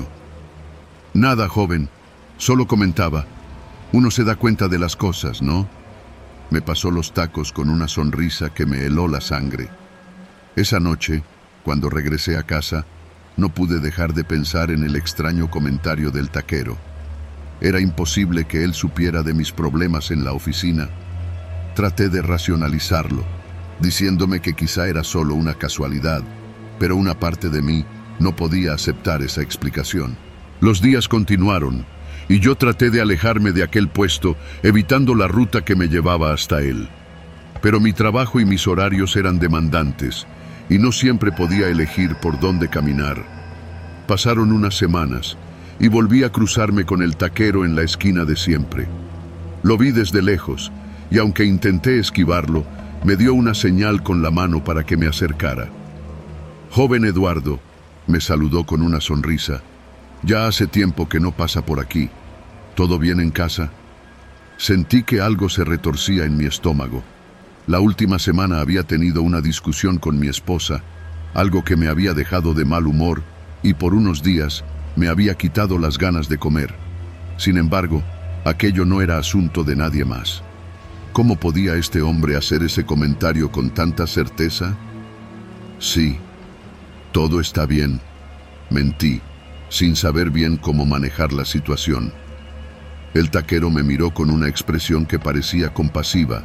«Nada, joven, solo comentaba. Uno se da cuenta de las cosas, ¿no?». Me pasó los tacos con una sonrisa que me heló la sangre. Esa noche, cuando regresé a casa, no pude dejar de pensar en el extraño comentario del taquero. Era imposible que él supiera de mis problemas en la oficina. Traté de racionalizarlo, diciéndome que quizá era solo una casualidad, pero una parte de mí no podía aceptar esa explicación. Los días continuaron, y yo traté de alejarme de aquel puesto, evitando la ruta que me llevaba hasta él. Pero mi trabajo y mis horarios eran demandantes, y no siempre podía elegir por dónde caminar. Pasaron unas semanas, y volví a cruzarme con el taquero en la esquina de siempre. Lo vi desde lejos, y aunque intenté esquivarlo, me dio una señal con la mano para que me acercara. «Joven Eduardo», me saludó con una sonrisa, «ya hace tiempo que no pasa por aquí. ¿Todo bien en casa?» Sentí que algo se retorcía en mi estómago. La última semana había tenido una discusión con mi esposa, algo que me había dejado de mal humor y por unos días me había quitado las ganas de comer. Sin embargo, aquello no era asunto de nadie más. ¿Cómo podía este hombre hacer ese comentario con tanta certeza? Sí, todo está bien, mentí, sin saber bien cómo manejar la situación. El taquero me miró con una expresión que parecía compasiva.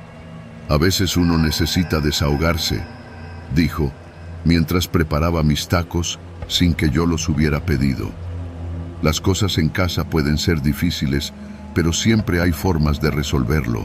«A veces uno necesita desahogarse», dijo, mientras preparaba mis tacos sin que yo los hubiera pedido. «Las cosas en casa pueden ser difíciles, pero siempre hay formas de resolverlo».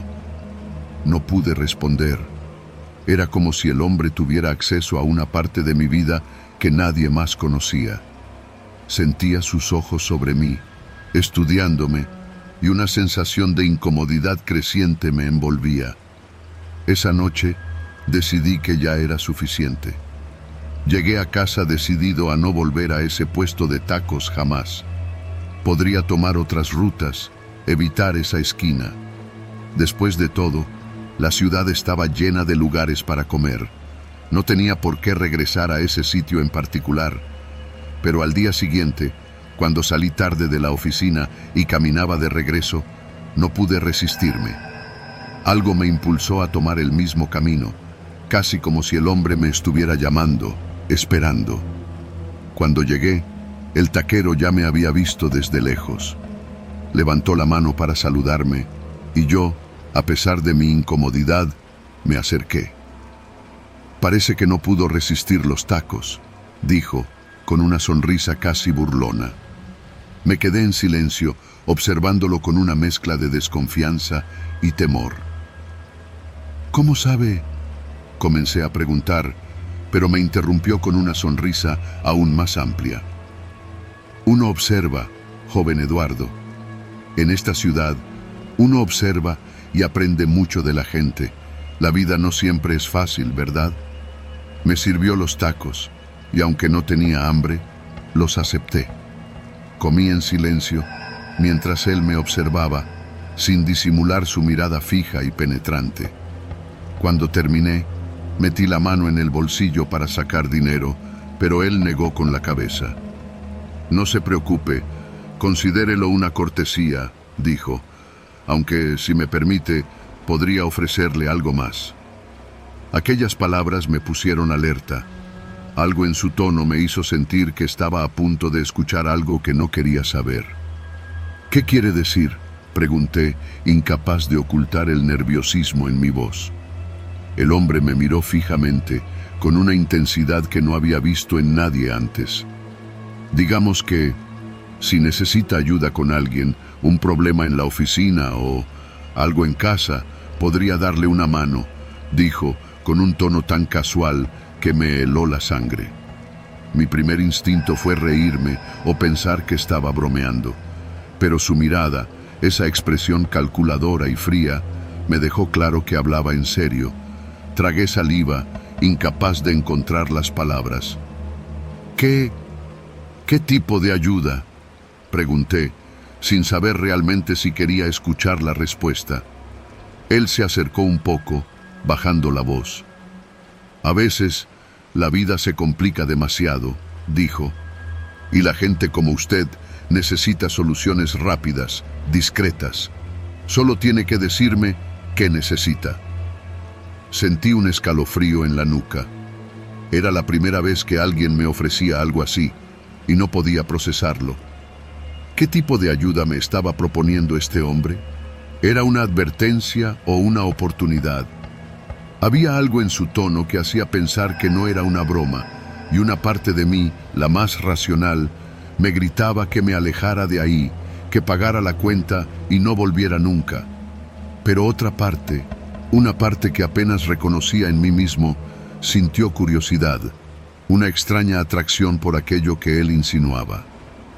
No pude responder. Era como si el hombre tuviera acceso a una parte de mi vida que nadie más conocía. Sentía sus ojos sobre mí, estudiándome, y una sensación de incomodidad creciente me envolvía. Esa noche decidí que ya era suficiente. Llegué a casa decidido a no volver a ese puesto de tacos jamás. Podría tomar otras rutas, evitar esa esquina. Después de todo, la ciudad estaba llena de lugares para comer. No tenía por qué regresar a ese sitio en particular. Pero al día siguiente, cuando salí tarde de la oficina y caminaba de regreso, no pude resistirme. Algo me impulsó a tomar el mismo camino, casi como si el hombre me estuviera llamando, esperando. Cuando llegué, el taquero ya me había visto desde lejos. Levantó la mano para saludarme, y yo, a pesar de mi incomodidad, me acerqué. «Parece que no pudo resistir los tacos», dijo, con una sonrisa casi burlona. Me quedé en silencio, observándolo con una mezcla de desconfianza y temor. «¿Cómo sabe?», comencé a preguntar, pero me interrumpió con una sonrisa aún más amplia. «Uno observa, joven Eduardo. En esta ciudad, uno observa y aprende mucho de la gente. La vida no siempre es fácil, ¿verdad?». Me sirvió los tacos, y aunque no tenía hambre, los acepté. Comí en silencio, mientras él me observaba, sin disimular su mirada fija y penetrante. Cuando terminé, metí la mano en el bolsillo para sacar dinero, pero él negó con la cabeza. «No se preocupe, considérelo una cortesía», dijo, «aunque, si me permite, podría ofrecerle algo más». Aquellas palabras me pusieron alerta. Algo en su tono me hizo sentir que estaba a punto de escuchar algo que no quería saber. «¿Qué quiere decir?», pregunté, incapaz de ocultar el nerviosismo en mi voz. El hombre me miró fijamente, con una intensidad que no había visto en nadie antes. «Digamos que, si necesita ayuda con alguien, un problema en la oficina o algo en casa, podría darle una mano», dijo, con un tono tan casual que me heló la sangre. Mi primer instinto fue reírme o pensar que estaba bromeando, pero su mirada, esa expresión calculadora y fría, me dejó claro que hablaba en serio. Tragué saliva, incapaz de encontrar las palabras. «¿Qué... qué tipo de ayuda?», pregunté, sin saber realmente si quería escuchar la respuesta. Él se acercó un poco, bajando la voz. «A veces, la vida se complica demasiado», dijo, «y la gente como usted necesita soluciones rápidas, discretas. Solo tiene que decirme qué necesita». Sentí un escalofrío en la nuca. Era la primera vez que alguien me ofrecía algo así, y no podía procesarlo. ¿Qué tipo de ayuda me estaba proponiendo este hombre? ¿Era una advertencia o una oportunidad? Había algo en su tono que hacía pensar que no era una broma, y una parte de mí, la más racional, me gritaba que me alejara de ahí, que pagara la cuenta y no volviera nunca. Pero otra parte, una parte que apenas reconocía en mí mismo, sintió curiosidad, una extraña atracción por aquello que él insinuaba.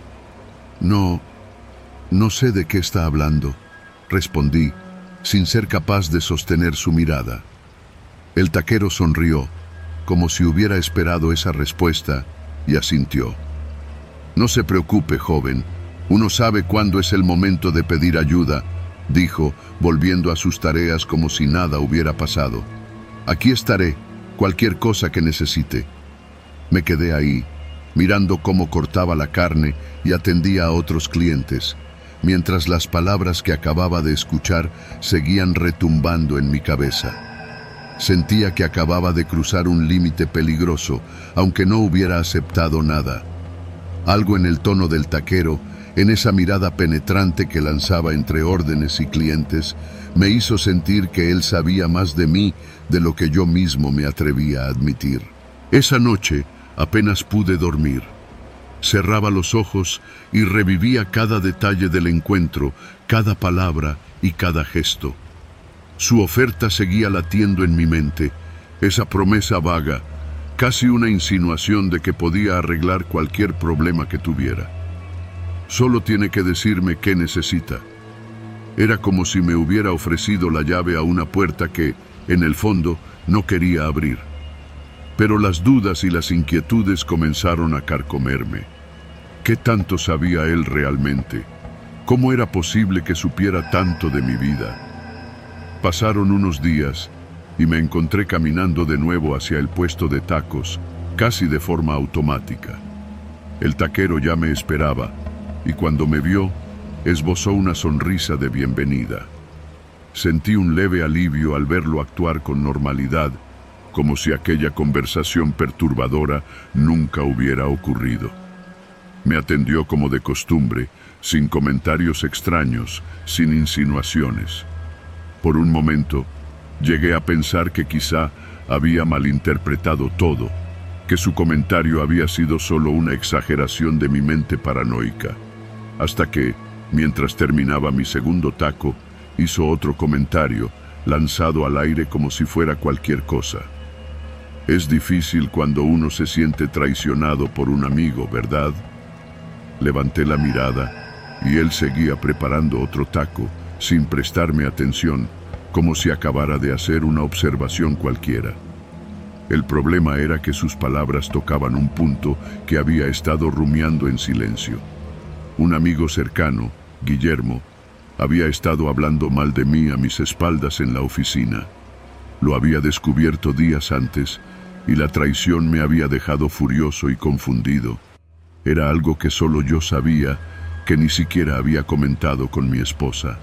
No, no sé de qué está hablando, respondí, sin ser capaz de sostener su mirada. El taquero sonrió, como si hubiera esperado esa respuesta, y asintió. No se preocupe, joven, uno sabe cuándo es el momento de pedir ayuda, dijo, volviendo a sus tareas como si nada hubiera pasado. Aquí estaré, cualquier cosa que necesite. Me quedé ahí, mirando cómo cortaba la carne y atendía a otros clientes, mientras las palabras que acababa de escuchar seguían retumbando en mi cabeza. Sentía que acababa de cruzar un límite peligroso, aunque no hubiera aceptado nada. Algo en el tono del taquero, en esa mirada penetrante que lanzaba entre órdenes y clientes, me hizo sentir que él sabía más de mí de lo que yo mismo me atrevía a admitir. Esa noche apenas pude dormir. Cerraba los ojos y revivía cada detalle del encuentro, cada palabra y cada gesto. Su oferta seguía latiendo en mi mente, esa promesa vaga, casi una insinuación de que podía arreglar cualquier problema que tuviera. Solo tiene que decirme qué necesita. Era como si me hubiera ofrecido la llave a una puerta que, en el fondo, no quería abrir. Pero las dudas y las inquietudes comenzaron a carcomerme. ¿Qué tanto sabía él realmente? ¿Cómo era posible que supiera tanto de mi vida? Pasaron unos días y me encontré caminando de nuevo hacia el puesto de tacos, casi de forma automática. El taquero ya me esperaba y cuando me vio, esbozó una sonrisa de bienvenida. Sentí un leve alivio al verlo actuar con normalidad, como si aquella conversación perturbadora nunca hubiera ocurrido. Me atendió como de costumbre, sin comentarios extraños, sin insinuaciones. Por un momento, llegué a pensar que quizá había malinterpretado todo, que su comentario había sido solo una exageración de mi mente paranoica, hasta que, mientras terminaba mi segundo taco, hizo otro comentario, lanzado al aire como si fuera cualquier cosa. Es difícil cuando uno se siente traicionado por un amigo, ¿verdad? Levanté la mirada y él seguía preparando otro taco, sin prestarme atención, como si acabara de hacer una observación cualquiera. El problema era que sus palabras tocaban un punto que había estado rumiando en silencio. Un amigo cercano, Guillermo, había estado hablando mal de mí a mis espaldas en la oficina. Lo había descubierto días antes y la traición me había dejado furioso y confundido. Era algo que solo yo sabía, que ni siquiera había comentado con mi esposa.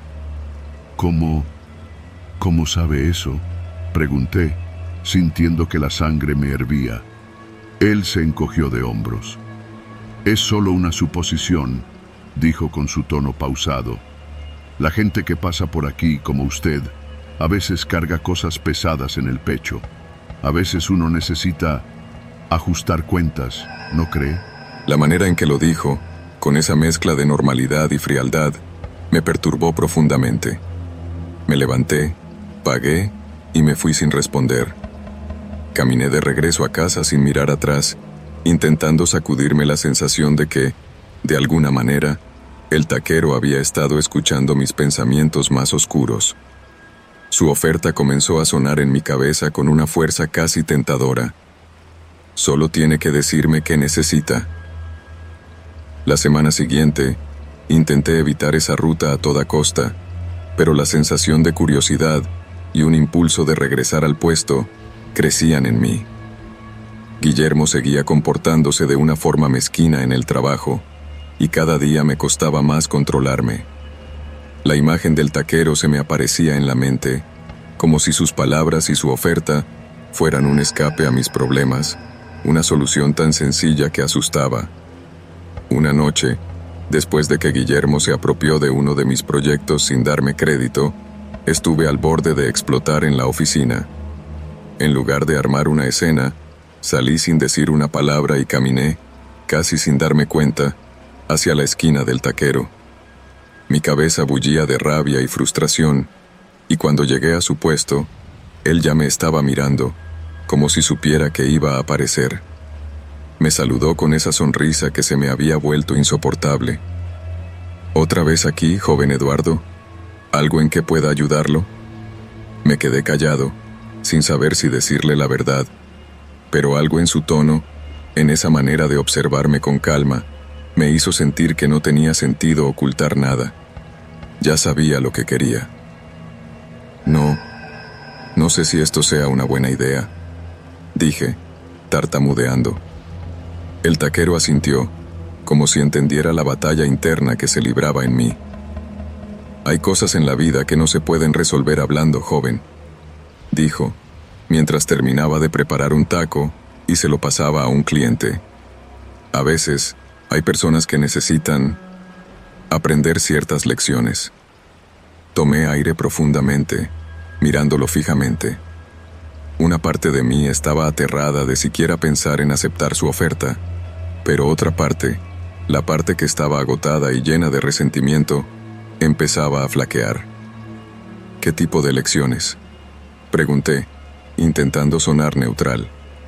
¿Cómo, cómo sabe eso?, pregunté, sintiendo que la sangre me hervía. Él se encogió de hombros. Es solo una suposición, dijo con su tono pausado. La gente que pasa por aquí, como usted, a veces carga cosas pesadas en el pecho. A veces uno necesita ajustar cuentas, ¿no cree? La manera en que lo dijo, con esa mezcla de normalidad y frialdad, me perturbó profundamente. Me levanté, pagué y me fui sin responder. Caminé de regreso a casa sin mirar atrás, intentando sacudirme la sensación de que, de alguna manera, el taquero había estado escuchando mis pensamientos más oscuros. Su oferta comenzó a sonar en mi cabeza con una fuerza casi tentadora. Solo tiene que decirme qué necesita. La semana siguiente, intenté evitar esa ruta a toda costa, pero la sensación de curiosidad y un impulso de regresar al puesto crecían en mí. Guillermo seguía comportándose de una forma mezquina en el trabajo, y cada día me costaba más controlarme. La imagen del taquero se me aparecía en la mente, como si sus palabras y su oferta fueran un escape a mis problemas, una solución tan sencilla que asustaba. Una noche, Después de que Guillermo se apropió de uno de mis proyectos sin darme crédito, estuve al borde de explotar en la oficina. En lugar de armar una escena, salí sin decir una palabra y caminé, casi sin darme cuenta, hacia la esquina del taquero. Mi cabeza bullía de rabia y frustración, y cuando llegué a su puesto, él ya me estaba mirando, como si supiera que iba a aparecer. Me saludó con esa sonrisa que se me había vuelto insoportable. ¿Otra vez aquí, joven Eduardo? ¿Algo en que pueda ayudarlo? Me quedé callado, sin saber si decirle la verdad, pero algo en su tono, en esa manera de observarme con calma, me hizo sentir que no tenía sentido ocultar nada. Ya sabía lo que quería. No, no sé si esto sea una buena idea, dije, tartamudeando. El taquero asintió, como si entendiera la batalla interna que se libraba en mí. Hay cosas en la vida que no se pueden resolver hablando, joven, dijo, mientras terminaba de preparar un taco y se lo pasaba a un cliente. A veces, hay personas que necesitan aprender ciertas lecciones. Tomé aire profundamente, mirándolo fijamente. Una parte de mí estaba aterrada de siquiera pensar en aceptar su oferta, pero otra parte, la parte que estaba agotada y llena de resentimiento, empezaba a flaquear. ¿Qué tipo de lecciones?, pregunté, intentando sonar neutral.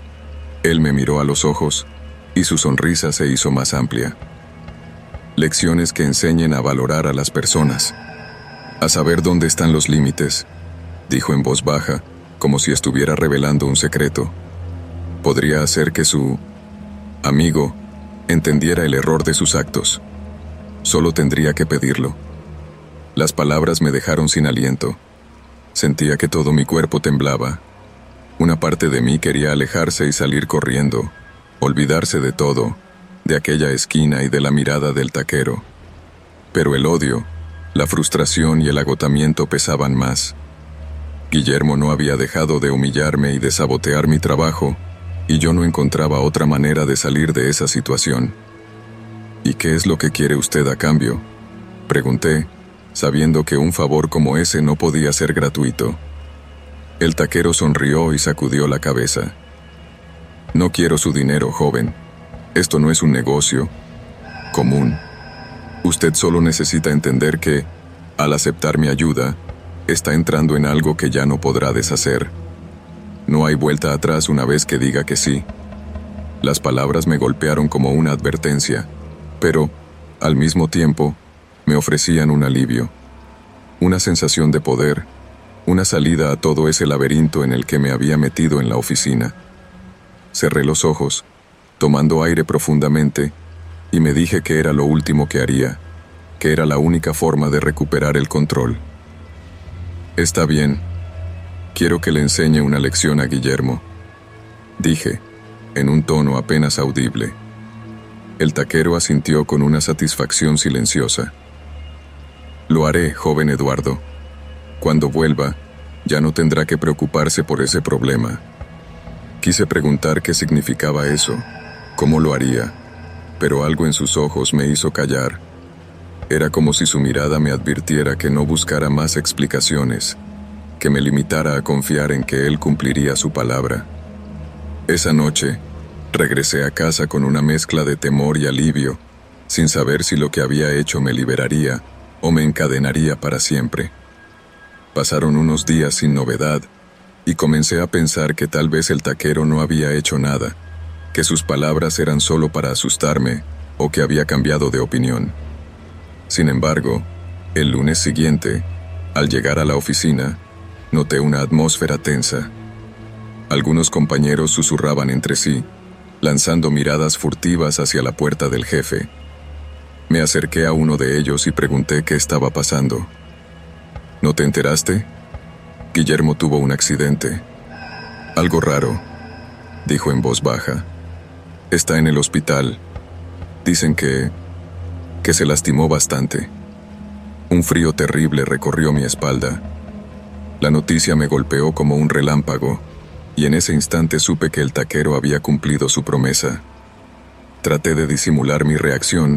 Él me miró a los ojos y su sonrisa se hizo más amplia. Lecciones que enseñen a valorar a las personas, a saber dónde están los límites, dijo en voz baja, como si estuviera revelando un secreto. Podría hacer que su amigo entendiera el error de sus actos. Solo tendría que pedirlo. Las palabras me dejaron sin aliento. Sentía que todo mi cuerpo temblaba. Una parte de mí quería alejarse y salir corriendo, olvidarse de todo, de aquella esquina y de la mirada del taquero. Pero el odio, la frustración y el agotamiento pesaban más. Guillermo no había dejado de humillarme y de sabotear mi trabajo, y yo no encontraba otra manera de salir de esa situación. ¿Y qué es lo que quiere usted a cambio?, pregunté, sabiendo que un favor como ese no podía ser gratuito. El taquero sonrió y sacudió la cabeza. No quiero su dinero, joven. Esto no es un negocio común. Usted solo necesita entender que, al aceptar mi ayuda, está entrando en algo que ya no podrá deshacer. No hay vuelta atrás una vez que diga que sí. Las palabras me golpearon como una advertencia, pero, al mismo tiempo, me ofrecían un alivio, una sensación de poder, una salida a todo ese laberinto en el que me había metido en la oficina. Cerré los ojos, tomando aire profundamente, y me dije que era lo último que haría, que era la única forma de recuperar el control. Está bien, quiero que le enseñe una lección a Guillermo, dije, en un tono apenas audible. El taquero asintió con una satisfacción silenciosa. Lo haré, joven Eduardo. Cuando vuelva, ya no tendrá que preocuparse por ese problema. Quise preguntar qué significaba eso, cómo lo haría, pero algo en sus ojos me hizo callar. Era como si su mirada me advirtiera que no buscara más explicaciones, que me limitara a confiar en que él cumpliría su palabra. Esa noche, regresé a casa con una mezcla de temor y alivio, sin saber si lo que había hecho me liberaría o me encadenaría para siempre. Pasaron unos días sin novedad, y comencé a pensar que tal vez el taquero no había hecho nada, que sus palabras eran solo para asustarme, o que había cambiado de opinión. Sin embargo, el lunes siguiente, al llegar a la oficina, noté una atmósfera tensa. Algunos compañeros susurraban entre sí, lanzando miradas furtivas hacia la puerta del jefe. Me acerqué a uno de ellos y pregunté qué estaba pasando. ¿No te enteraste? Guillermo tuvo un accidente. Algo raro, dijo en voz baja. Está en el hospital. Dicen que... que se lastimó bastante. Un frío terrible recorrió mi espalda. La noticia me golpeó como un relámpago, y en ese instante supe que el taquero había cumplido su promesa. Traté de disimular mi reacción,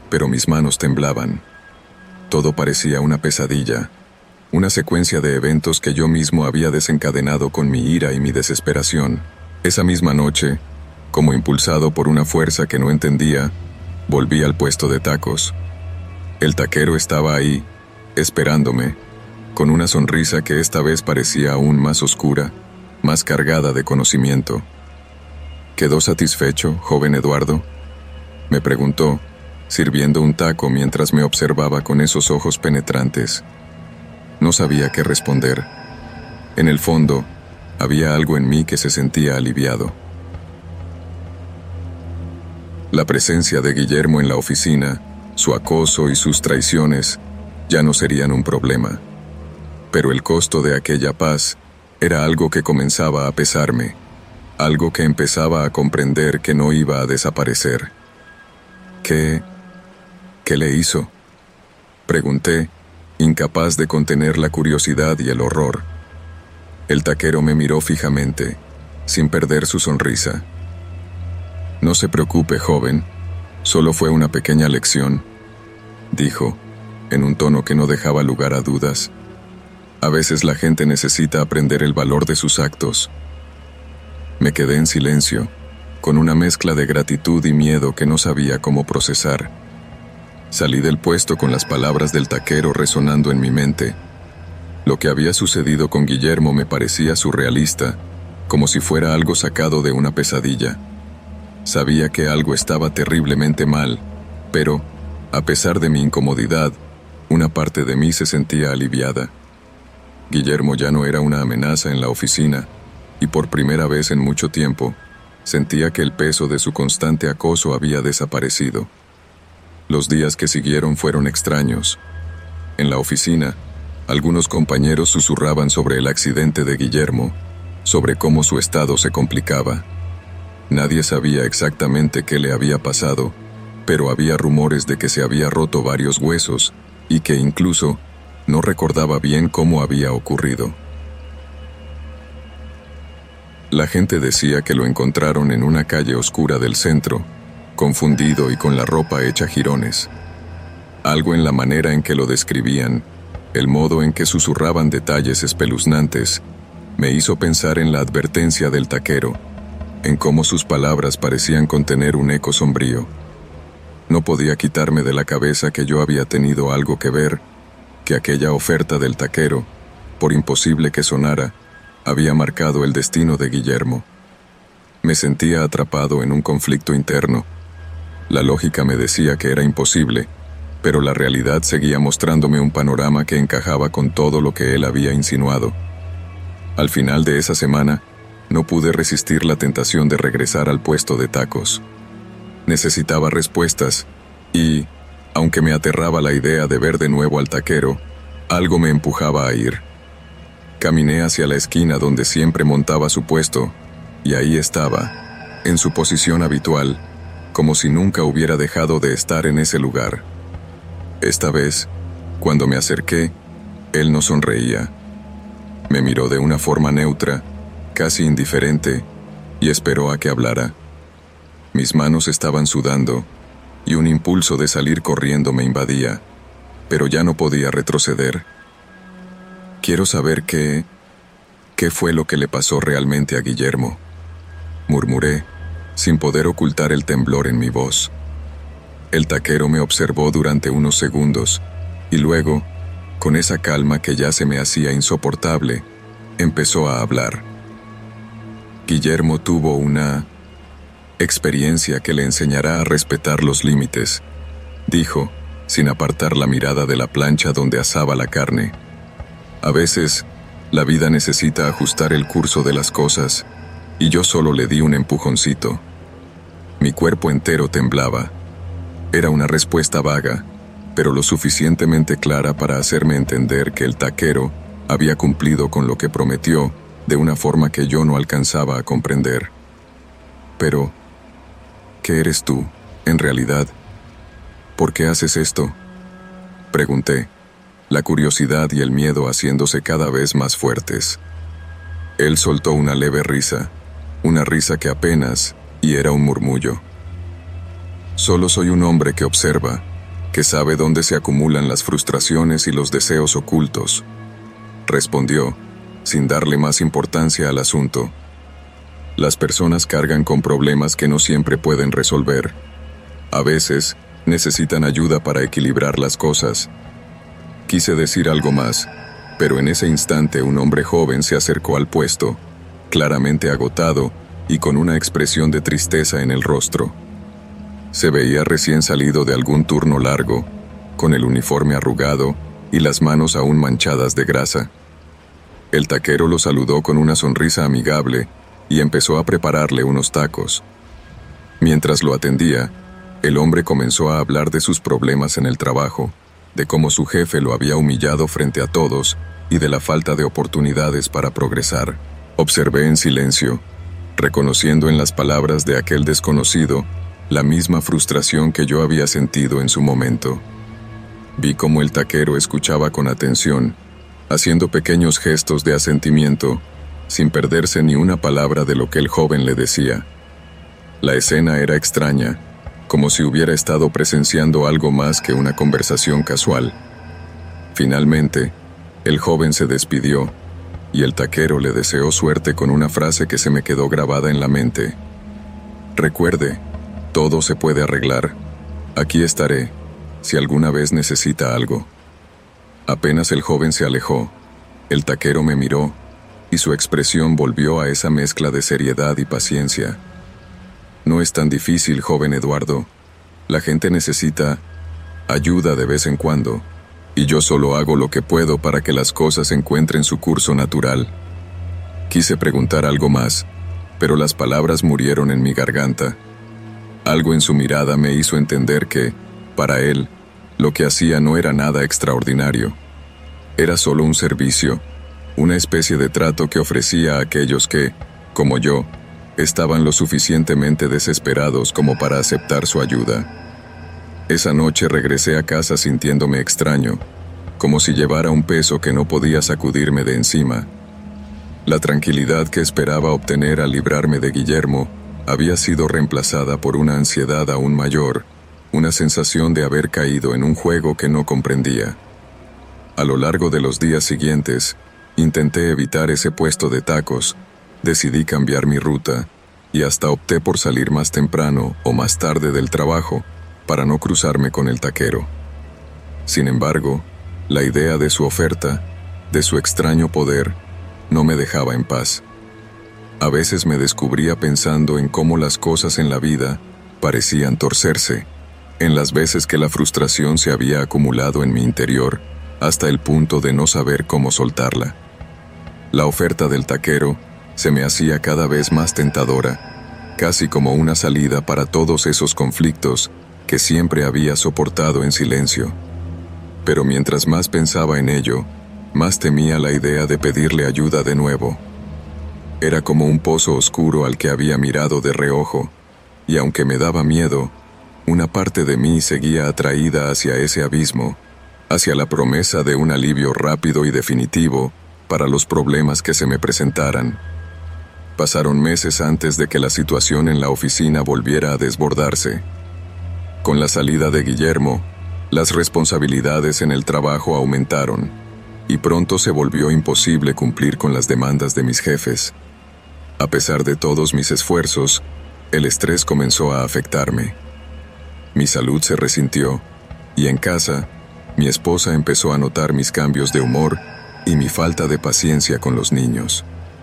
pero mis manos temblaban. Todo parecía una pesadilla, una secuencia de eventos que yo mismo había desencadenado con mi ira y mi desesperación. Esa misma noche, como impulsado por una fuerza que no entendía, volví al puesto de tacos. El taquero estaba ahí, esperándome, con una sonrisa que esta vez parecía aún más oscura, más cargada de conocimiento. ¿Quedó satisfecho, joven Eduardo?, me preguntó, sirviendo un taco mientras me observaba con esos ojos penetrantes. No sabía qué responder. En el fondo, había algo en mí que se sentía aliviado. La presencia de Guillermo en la oficina, su acoso y sus traiciones, ya no serían un problema. Pero el costo de aquella paz era algo que comenzaba a pesarme, algo que empezaba a comprender que no iba a desaparecer. ¿Qué? ¿Qué le hizo?, pregunté, incapaz de contener la curiosidad y el horror. El taquero me miró fijamente, sin perder su sonrisa. «No se preocupe, joven, solo fue una pequeña lección», dijo, en un tono que no dejaba lugar a dudas. «A veces la gente necesita aprender el valor de sus actos». Me quedé en silencio, con una mezcla de gratitud y miedo que no sabía cómo procesar. Salí del puesto con las palabras del taquero resonando en mi mente. Lo que había sucedido con Guillermo me parecía surrealista, como si fuera algo sacado de una pesadilla. Sabía que algo estaba terriblemente mal, pero, a pesar de mi incomodidad, una parte de mí se sentía aliviada. Guillermo ya no era una amenaza en la oficina, y por primera vez en mucho tiempo, sentía que el peso de su constante acoso había desaparecido. Los días que siguieron fueron extraños. En la oficina, algunos compañeros susurraban sobre el accidente de Guillermo, sobre cómo su estado se complicaba. Nadie sabía exactamente qué le había pasado, pero había rumores de que se había roto varios huesos y que incluso no recordaba bien cómo había ocurrido. La gente decía que lo encontraron en una calle oscura del centro, confundido y con la ropa hecha jirones. Algo en la manera en que lo describían, el modo en que susurraban detalles espeluznantes, me hizo pensar en la advertencia del taquero, en cómo sus palabras parecían contener un eco sombrío. No podía quitarme de la cabeza que yo había tenido algo que ver, que aquella oferta del taquero, por imposible que sonara, había marcado el destino de Guillermo. Me sentía atrapado en un conflicto interno. La lógica me decía que era imposible, pero la realidad seguía mostrándome un panorama que encajaba con todo lo que él había insinuado. Al final de esa semana, no pude resistir la tentación de regresar al puesto de tacos. Necesitaba respuestas, y, aunque me aterraba la idea de ver de nuevo al taquero, algo me empujaba a ir. Caminé hacia la esquina donde siempre montaba su puesto, y ahí estaba, en su posición habitual, como si nunca hubiera dejado de estar en ese lugar. Esta vez, cuando me acerqué, él no sonreía. Me miró de una forma neutra, casi indiferente, y esperó a que hablara. Mis manos estaban sudando, y un impulso de salir corriendo me invadía, pero ya no podía retroceder. Quiero saber qué... qué fue lo que le pasó realmente a Guillermo, murmuré, sin poder ocultar el temblor en mi voz. El taquero me observó durante unos segundos, y luego, con esa calma que ya se me hacía insoportable, empezó a hablar. Guillermo tuvo una experiencia que le enseñará a respetar los límites, dijo, sin apartar la mirada de la plancha donde asaba la carne. A veces, la vida necesita ajustar el curso de las cosas, y yo solo le di un empujoncito. Mi cuerpo entero temblaba. Era una respuesta vaga, pero lo suficientemente clara para hacerme entender que el taquero había cumplido con lo que prometió de una forma que yo no alcanzaba a comprender. Pero, ¿qué eres tú, en realidad? ¿Por qué haces esto?, pregunté, la curiosidad y el miedo haciéndose cada vez más fuertes. Él soltó una leve risa, una risa que apenas, y era un murmullo. Solo soy un hombre que observa, que sabe dónde se acumulan las frustraciones y los deseos ocultos. Respondió, sin darle más importancia al asunto. Las personas cargan con problemas que no siempre pueden resolver. A veces, necesitan ayuda para equilibrar las cosas. Quise decir algo más, pero en ese instante un hombre joven se acercó al puesto, claramente agotado y con una expresión de tristeza en el rostro. Se veía recién salido de algún turno largo, con el uniforme arrugado y las manos aún manchadas de grasa. El taquero lo saludó con una sonrisa amigable y empezó a prepararle unos tacos. Mientras lo atendía, el hombre comenzó a hablar de sus problemas en el trabajo, de cómo su jefe lo había humillado frente a todos y de la falta de oportunidades para progresar. Observé en silencio, reconociendo en las palabras de aquel desconocido la misma frustración que yo había sentido en su momento. Vi cómo el taquero escuchaba con atención, haciendo pequeños gestos de asentimiento, sin perderse ni una palabra de lo que el joven le decía. La escena era extraña, como si hubiera estado presenciando algo más que una conversación casual. Finalmente, el joven se despidió, y el taquero le deseó suerte con una frase que se me quedó grabada en la mente. Recuerde, todo se puede arreglar. Aquí estaré, si alguna vez necesita algo. Apenas el joven se alejó, el taquero me miró, y su expresión volvió a esa mezcla de seriedad y paciencia. No es tan difícil, joven Eduardo. La gente necesita ayuda de vez en cuando, y yo solo hago lo que puedo para que las cosas encuentren su curso natural. Quise preguntar algo más, pero las palabras murieron en mi garganta. Algo en su mirada me hizo entender que, para él, lo que hacía no era nada extraordinario. Era solo un servicio, una especie de trato que ofrecía a aquellos que, como yo, estaban lo suficientemente desesperados como para aceptar su ayuda. Esa noche regresé a casa sintiéndome extraño, como si llevara un peso que no podía sacudirme de encima. La tranquilidad que esperaba obtener al librarme de Guillermo había sido reemplazada por una ansiedad aún mayor, una sensación de haber caído en un juego que no comprendía. A lo largo de los días siguientes, intenté evitar ese puesto de tacos, decidí cambiar mi ruta, y hasta opté por salir más temprano o más tarde del trabajo, para no cruzarme con el taquero. Sin embargo, la idea de su oferta, de su extraño poder, no me dejaba en paz. A veces me descubría pensando en cómo las cosas en la vida parecían torcerse, en las veces que la frustración se había acumulado en mi interior, hasta el punto de no saber cómo soltarla. La oferta del taquero se me hacía cada vez más tentadora, casi como una salida para todos esos conflictos que siempre había soportado en silencio. Pero mientras más pensaba en ello, más temía la idea de pedirle ayuda de nuevo. Era como un pozo oscuro al que había mirado de reojo, y aunque me daba miedo, una parte de mí seguía atraída hacia ese abismo, hacia la promesa de un alivio rápido y definitivo para los problemas que se me presentaran. Pasaron meses antes de que la situación en la oficina volviera a desbordarse. Con la salida de Guillermo, las responsabilidades en el trabajo aumentaron, y pronto se volvió imposible cumplir con las demandas de mis jefes. A pesar de todos mis esfuerzos, el estrés comenzó a afectarme. Mi salud se resintió, y en casa, mi esposa empezó a notar mis cambios de humor y mi falta de paciencia con los niños.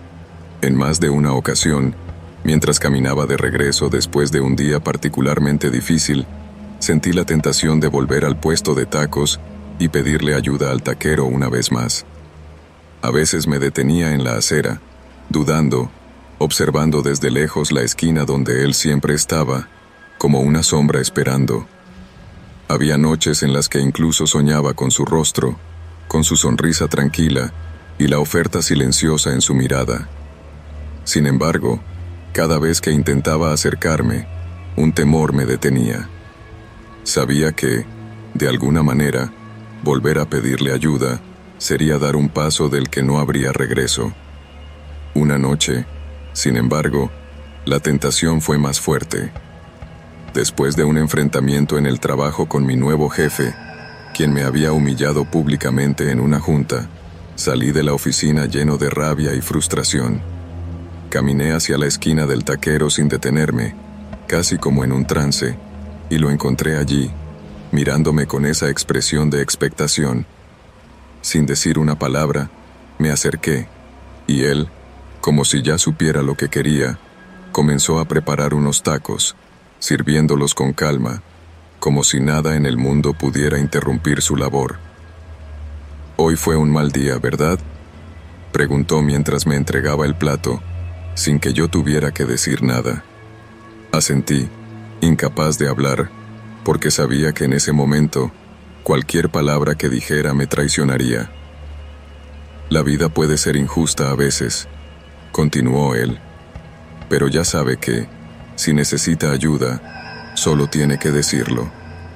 En más de una ocasión, mientras caminaba de regreso después de un día particularmente difícil, sentí la tentación de volver al puesto de tacos y pedirle ayuda al taquero una vez más. A veces me detenía en la acera, dudando, observando desde lejos la esquina donde él siempre estaba, como una sombra esperando. Había noches en las que incluso soñaba con su rostro, con su sonrisa tranquila y la oferta silenciosa en su mirada. Sin embargo, cada vez que intentaba acercarme, un temor me detenía. Sabía que, de alguna manera, volver a pedirle ayuda sería dar un paso del que no habría regreso. Una noche, sin embargo, la tentación fue más fuerte. Después de un enfrentamiento en el trabajo con mi nuevo jefe, quien me había humillado públicamente en una junta, salí de la oficina lleno de rabia y frustración. Caminé hacia la esquina del taquero sin detenerme, casi como en un trance, y lo encontré allí, mirándome con esa expresión de expectación. Sin decir una palabra, me acerqué, y él, como si ya supiera lo que quería, comenzó a preparar unos tacos, sirviéndolos con calma, como si nada en el mundo pudiera interrumpir su labor. «Hoy fue un mal día, ¿verdad?», preguntó mientras me entregaba el plato, sin que yo tuviera que decir nada. Asentí, incapaz de hablar, porque sabía que en ese momento, cualquier palabra que dijera me traicionaría. «La vida puede ser injusta a veces», continuó él, «pero ya sabe que, si necesita ayuda, solo tiene que decirlo».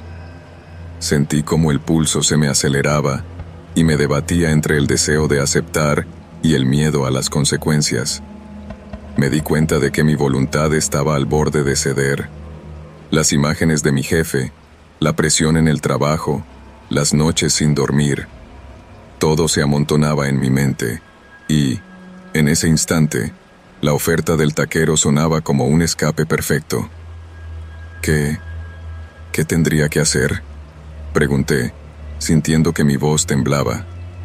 Sentí como el pulso se me aceleraba y me debatía entre el deseo de aceptar y el miedo a las consecuencias. Me di cuenta de que mi voluntad estaba al borde de ceder. Las imágenes de mi jefe, la presión en el trabajo, las noches sin dormir, todo se amontonaba en mi mente, y, en ese instante, la oferta del taquero sonaba como un escape perfecto. ¿Qué? ¿Qué tendría que hacer?, pregunté, sintiendo que mi voz temblaba.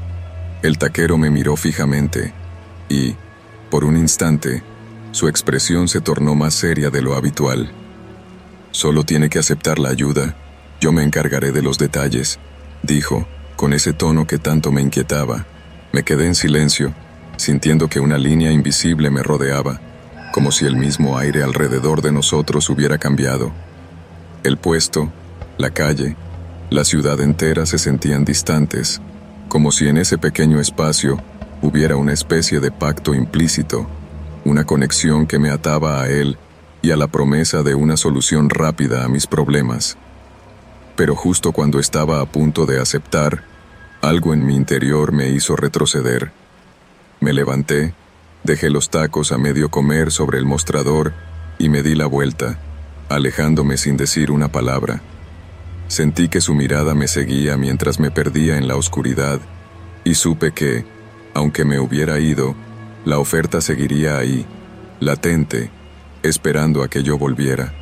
El taquero me miró fijamente, y, por un instante, su expresión se tornó más seria de lo habitual. «Solo tiene que aceptar la ayuda, yo me encargaré de los detalles», dijo, con ese tono que tanto me inquietaba. Me quedé en silencio, sintiendo que una línea invisible me rodeaba, como si el mismo aire alrededor de nosotros hubiera cambiado. El puesto, la calle, la ciudad entera se sentían distantes, como si en ese pequeño espacio hubiera una especie de pacto implícito, una conexión que me ataba a él y a la promesa de una solución rápida a mis problemas. Pero justo cuando estaba a punto de aceptar, algo en mi interior me hizo retroceder. Me levanté, dejé los tacos a medio comer sobre el mostrador y me di la vuelta, alejándome sin decir una palabra. Sentí que su mirada me seguía mientras me perdía en la oscuridad, y supe que, aunque me hubiera ido, la oferta seguiría ahí, latente, esperando a que yo volviera.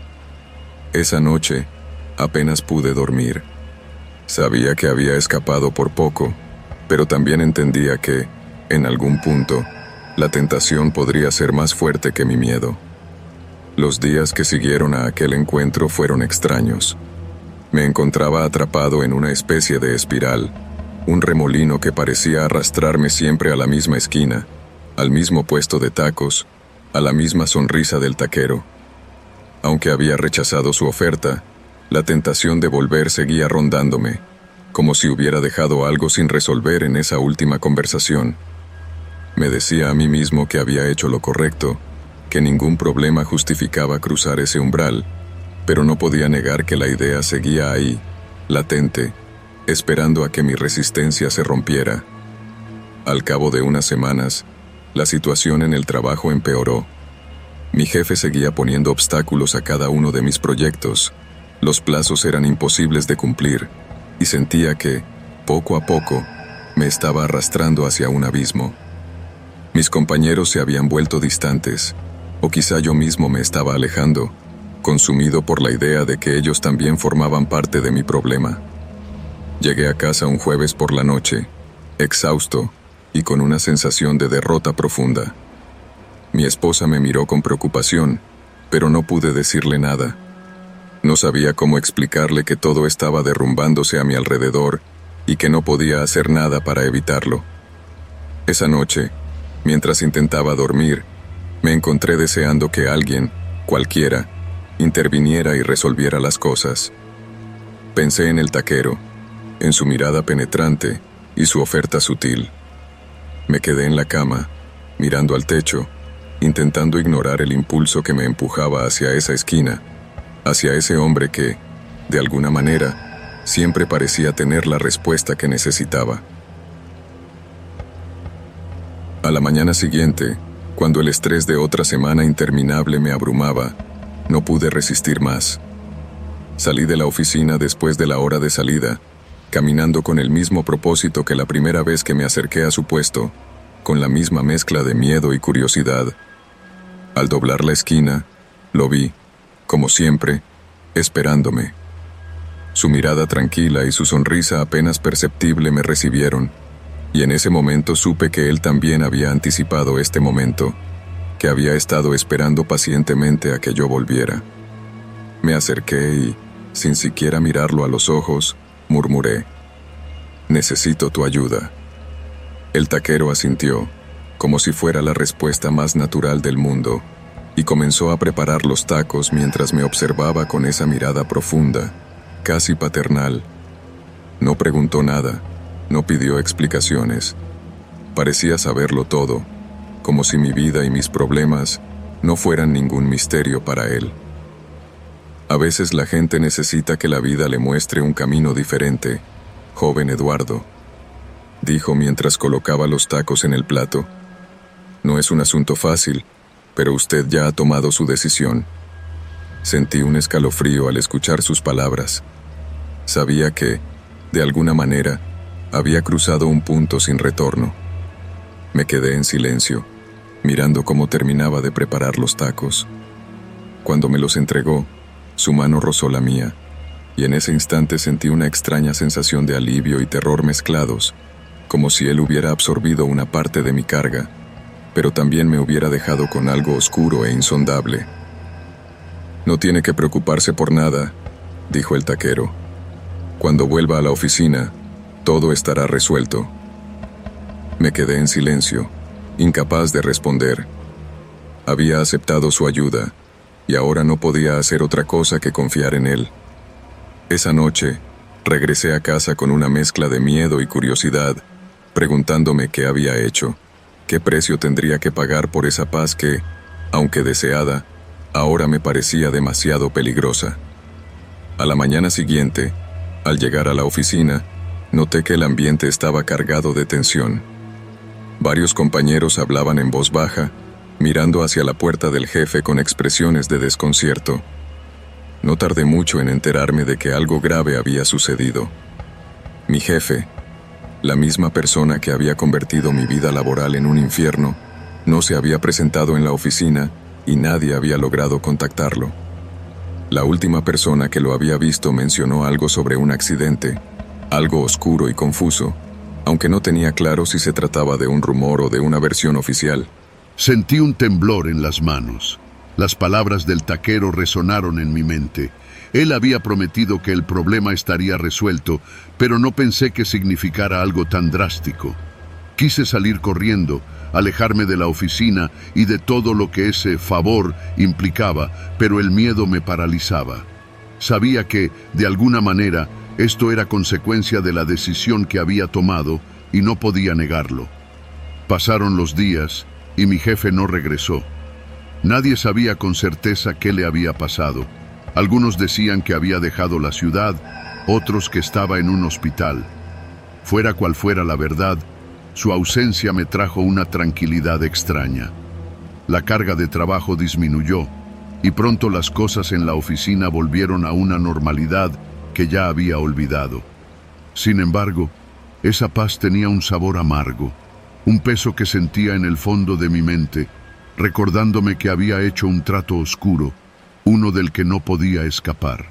Esa noche, apenas pude dormir. Sabía que había escapado por poco, pero también entendía que, en algún punto, la tentación podría ser más fuerte que mi miedo. Los días que siguieron a aquel encuentro fueron extraños. Me encontraba atrapado en una especie de espiral, un remolino que parecía arrastrarme siempre a la misma esquina, al mismo puesto de tacos, a la misma sonrisa del taquero. Aunque había rechazado su oferta, la tentación de volver seguía rondándome, como si hubiera dejado algo sin resolver en esa última conversación. Me decía a mí mismo que había hecho lo correcto, que ningún problema justificaba cruzar ese umbral, pero no podía negar que la idea seguía ahí, latente, esperando a que mi resistencia se rompiera. Al cabo de unas semanas, la situación en el trabajo empeoró. Mi jefe seguía poniendo obstáculos a cada uno de mis proyectos, los plazos eran imposibles de cumplir, y sentía que, poco a poco, me estaba arrastrando hacia un abismo. Mis compañeros se habían vuelto distantes, o quizá yo mismo me estaba alejando, consumido por la idea de que ellos también formaban parte de mi problema. Llegué a casa un jueves por la noche, exhausto y con una sensación de derrota profunda. Mi esposa me miró con preocupación, pero no pude decirle nada. No sabía cómo explicarle que todo estaba derrumbándose a mi alrededor y que no podía hacer nada para evitarlo. Esa noche, mientras intentaba dormir, me encontré deseando que alguien, cualquiera, interviniera y resolviera las cosas. Pensé en el taquero, en su mirada penetrante y su oferta sutil. Me quedé en la cama, mirando al techo, intentando ignorar el impulso que me empujaba hacia esa esquina, hacia ese hombre que, de alguna manera, siempre parecía tener la respuesta que necesitaba. A la mañana siguiente, cuando el estrés de otra semana interminable me abrumaba, no pude resistir más. Salí de la oficina después de la hora de salida, caminando con el mismo propósito que la primera vez que me acerqué a su puesto, con la misma mezcla de miedo y curiosidad. Al doblar la esquina, lo vi, como siempre, esperándome. Su mirada tranquila y su sonrisa apenas perceptible me recibieron, y en ese momento supe que él también había anticipado este momento, que había estado esperando pacientemente a que yo volviera. Me acerqué y, sin siquiera mirarlo a los ojos, murmuré: «Necesito tu ayuda». El taquero asintió, como si fuera la respuesta más natural del mundo, y comenzó a preparar los tacos mientras me observaba con esa mirada profunda, casi paternal. No preguntó nada, no pidió explicaciones. Parecía saberlo todo, como si mi vida y mis problemas no fueran ningún misterio para él. A veces la gente necesita que la vida le muestre un camino diferente, joven Eduardo, dijo mientras colocaba los tacos en el plato. No es un asunto fácil, pero usted ya ha tomado su decisión. Sentí un escalofrío al escuchar sus palabras. Sabía que, de alguna manera, había cruzado un punto sin retorno. Me quedé en silencio, mirando cómo terminaba de preparar los tacos. Cuando me los entregó, su mano rozó la mía, y en ese instante sentí una extraña sensación de alivio y terror mezclados, como si él hubiera absorbido una parte de mi carga, pero también me hubiera dejado con algo oscuro e insondable. «No tiene que preocuparse por nada», dijo el taquero. «Cuando vuelva a la oficina, todo estará resuelto». Me quedé en silencio, incapaz de responder. Había aceptado su ayuda, y ahora no podía hacer otra cosa que confiar en él. Esa noche, regresé a casa con una mezcla de miedo y curiosidad, preguntándome qué había hecho, qué precio tendría que pagar por esa paz que, aunque deseada, ahora me parecía demasiado peligrosa. A la mañana siguiente, al llegar a la oficina, noté que el ambiente estaba cargado de tensión. Varios compañeros hablaban en voz baja, mirando hacia la puerta del jefe con expresiones de desconcierto. No tardé mucho en enterarme de que algo grave había sucedido. Mi jefe, la misma persona que había convertido mi vida laboral en un infierno, no se había presentado en la oficina y nadie había logrado contactarlo. La última persona que lo había visto mencionó algo sobre un accidente, algo oscuro y confuso, aunque no tenía claro si se trataba de un rumor o de una versión oficial. Sentí un temblor en las manos. Las palabras del taquero resonaron en mi mente. Él había prometido que el problema estaría resuelto, pero no pensé que significara algo tan drástico. Quise salir corriendo, alejarme de la oficina y de todo lo que ese favor implicaba, pero el miedo me paralizaba. Sabía que, de alguna manera, esto era consecuencia de la decisión que había tomado y no podía negarlo. Pasaron los días y mi jefe no regresó. Nadie sabía con certeza qué le había pasado. Algunos decían que había dejado la ciudad, otros que estaba en un hospital. Fuera cual fuera la verdad, su ausencia me trajo una tranquilidad extraña. La carga de trabajo disminuyó y pronto las cosas en la oficina volvieron a una normalidad que ya había olvidado. Sin embargo, esa paz tenía un sabor amargo, un peso que sentía en el fondo de mi mente, recordándome que había hecho un trato oscuro, uno del que no podía escapar.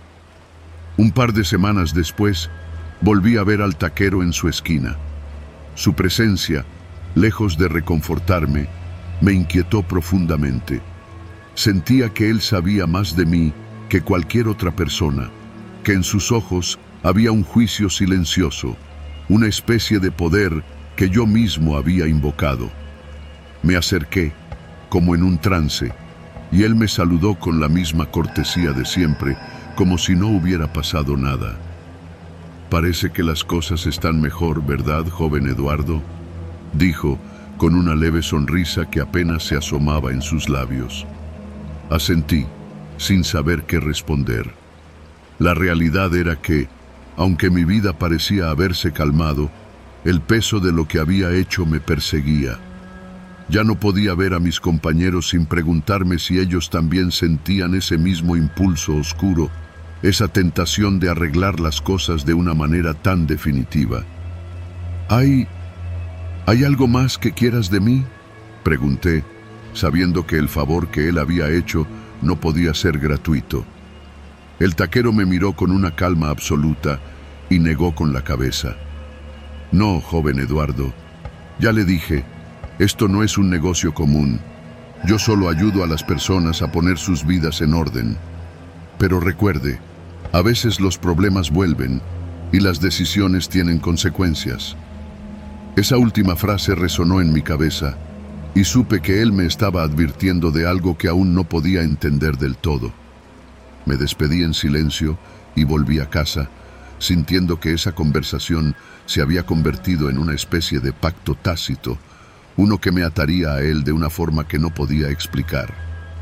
Un par de semanas después, volví a ver al taquero en su esquina. Su presencia, lejos de reconfortarme, me inquietó profundamente. Sentía que él sabía más de mí que cualquier otra persona, que en sus ojos había un juicio silencioso, una especie de poder que yo mismo había invocado. Me acerqué, como en un trance, y él me saludó con la misma cortesía de siempre, como si no hubiera pasado nada. «Parece que las cosas están mejor, ¿verdad, joven Eduardo?», dijo, con una leve sonrisa que apenas se asomaba en sus labios. Asentí, sin saber qué responder. La realidad era que, aunque mi vida parecía haberse calmado, el peso de lo que había hecho me perseguía. Ya no podía ver a mis compañeros sin preguntarme si ellos también sentían ese mismo impulso oscuro, esa tentación de arreglar las cosas de una manera tan definitiva. ¿Hay... ¿Hay algo más que quieras de mí?, pregunté, sabiendo que el favor que él había hecho no podía ser gratuito. El taquero me miró con una calma absoluta y negó con la cabeza. No, joven Eduardo, ya le dije, esto no es un negocio común. Yo solo ayudo a las personas a poner sus vidas en orden. Pero recuerde, a veces los problemas vuelven y las decisiones tienen consecuencias. Esa última frase resonó en mi cabeza y supe que él me estaba advirtiendo de algo que aún no podía entender del todo. Me despedí en silencio y volví a casa, sintiendo que esa conversación se había convertido en una especie de pacto tácito, uno que me ataría a él de una forma que no podía explicar.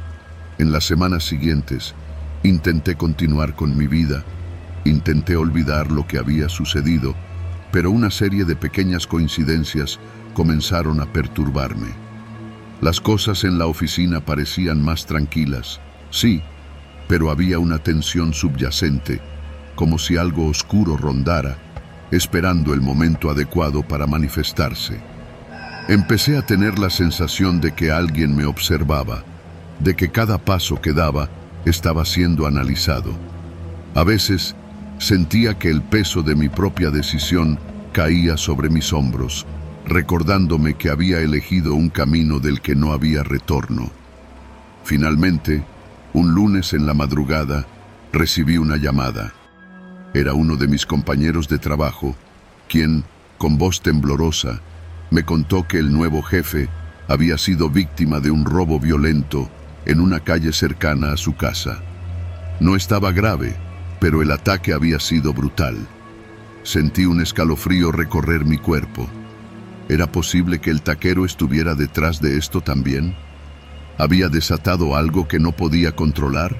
En las semanas siguientes, intenté continuar con mi vida, intenté olvidar lo que había sucedido, pero una serie de pequeñas coincidencias comenzaron a perturbarme. Las cosas en la oficina parecían más tranquilas, sí, pero había una tensión subyacente, como si algo oscuro rondara, esperando el momento adecuado para manifestarse. Empecé a tener la sensación de que alguien me observaba, de que cada paso que daba estaba siendo analizado. A veces sentía que el peso de mi propia decisión caía sobre mis hombros, recordándome que había elegido un camino del que no había retorno. Finalmente, un lunes en la madrugada, recibí una llamada. Era uno de mis compañeros de trabajo, quien, con voz temblorosa, me contó que el nuevo jefe había sido víctima de un robo violento en una calle cercana a su casa. No estaba grave, pero el ataque había sido brutal. Sentí un escalofrío recorrer mi cuerpo. ¿Era posible que el taquero estuviera detrás de esto también? ¿Había desatado algo que no podía controlar?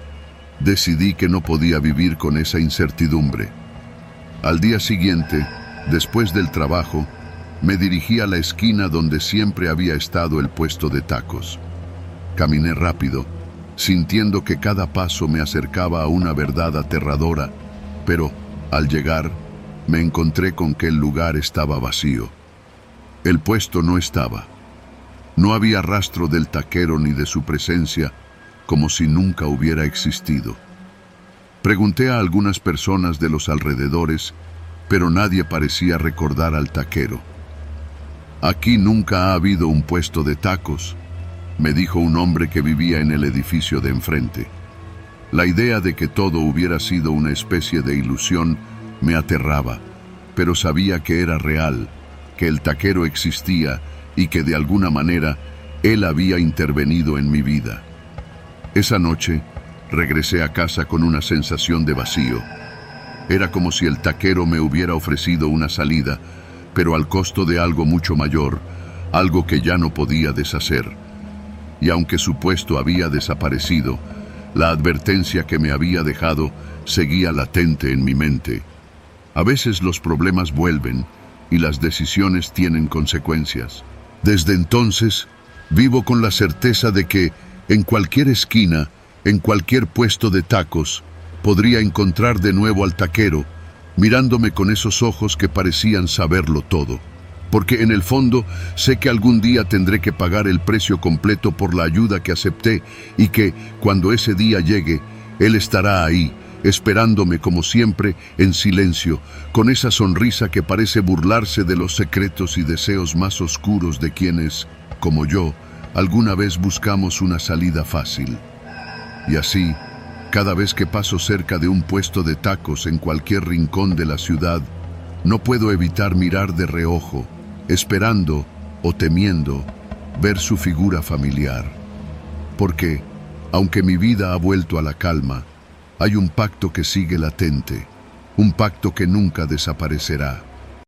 Decidí que no podía vivir con esa incertidumbre. Al día siguiente, después del trabajo, me dirigí a la esquina donde siempre había estado el puesto de tacos. Caminé rápido, sintiendo que cada paso me acercaba a una verdad aterradora, pero, al llegar, me encontré con que el lugar estaba vacío. El puesto no estaba. No había rastro del taquero ni de su presencia, como si nunca hubiera existido. Pregunté a algunas personas de los alrededores, pero nadie parecía recordar al taquero. «Aquí nunca ha habido un puesto de tacos», me dijo un hombre que vivía en el edificio de enfrente. La idea de que todo hubiera sido una especie de ilusión me aterraba, pero sabía que era real, que el taquero existía y que de alguna manera él había intervenido en mi vida. Esa noche regresé a casa con una sensación de vacío. Era como si el taquero me hubiera ofrecido una salida, pero al costo de algo mucho mayor, algo que ya no podía deshacer. Y aunque su puesto había desaparecido, la advertencia que me había dejado seguía latente en mi mente. A veces los problemas vuelven y las decisiones tienen consecuencias. Desde entonces, vivo con la certeza de que, en cualquier esquina, en cualquier puesto de tacos, podría encontrar de nuevo al taquero, mirándome con esos ojos que parecían saberlo todo. Porque en el fondo sé que algún día tendré que pagar el precio completo por la ayuda que acepté y que, cuando ese día llegue, él estará ahí, esperándome como siempre, en silencio, con esa sonrisa que parece burlarse de los secretos y deseos más oscuros de quienes, como yo, alguna vez buscamos una salida fácil. Y así, cada vez que paso cerca de un puesto de tacos en cualquier rincón de la ciudad, no puedo evitar mirar de reojo, esperando o temiendo ver su figura familiar. Porque, aunque mi vida ha vuelto a la calma, hay un pacto que sigue latente, un pacto que nunca desaparecerá.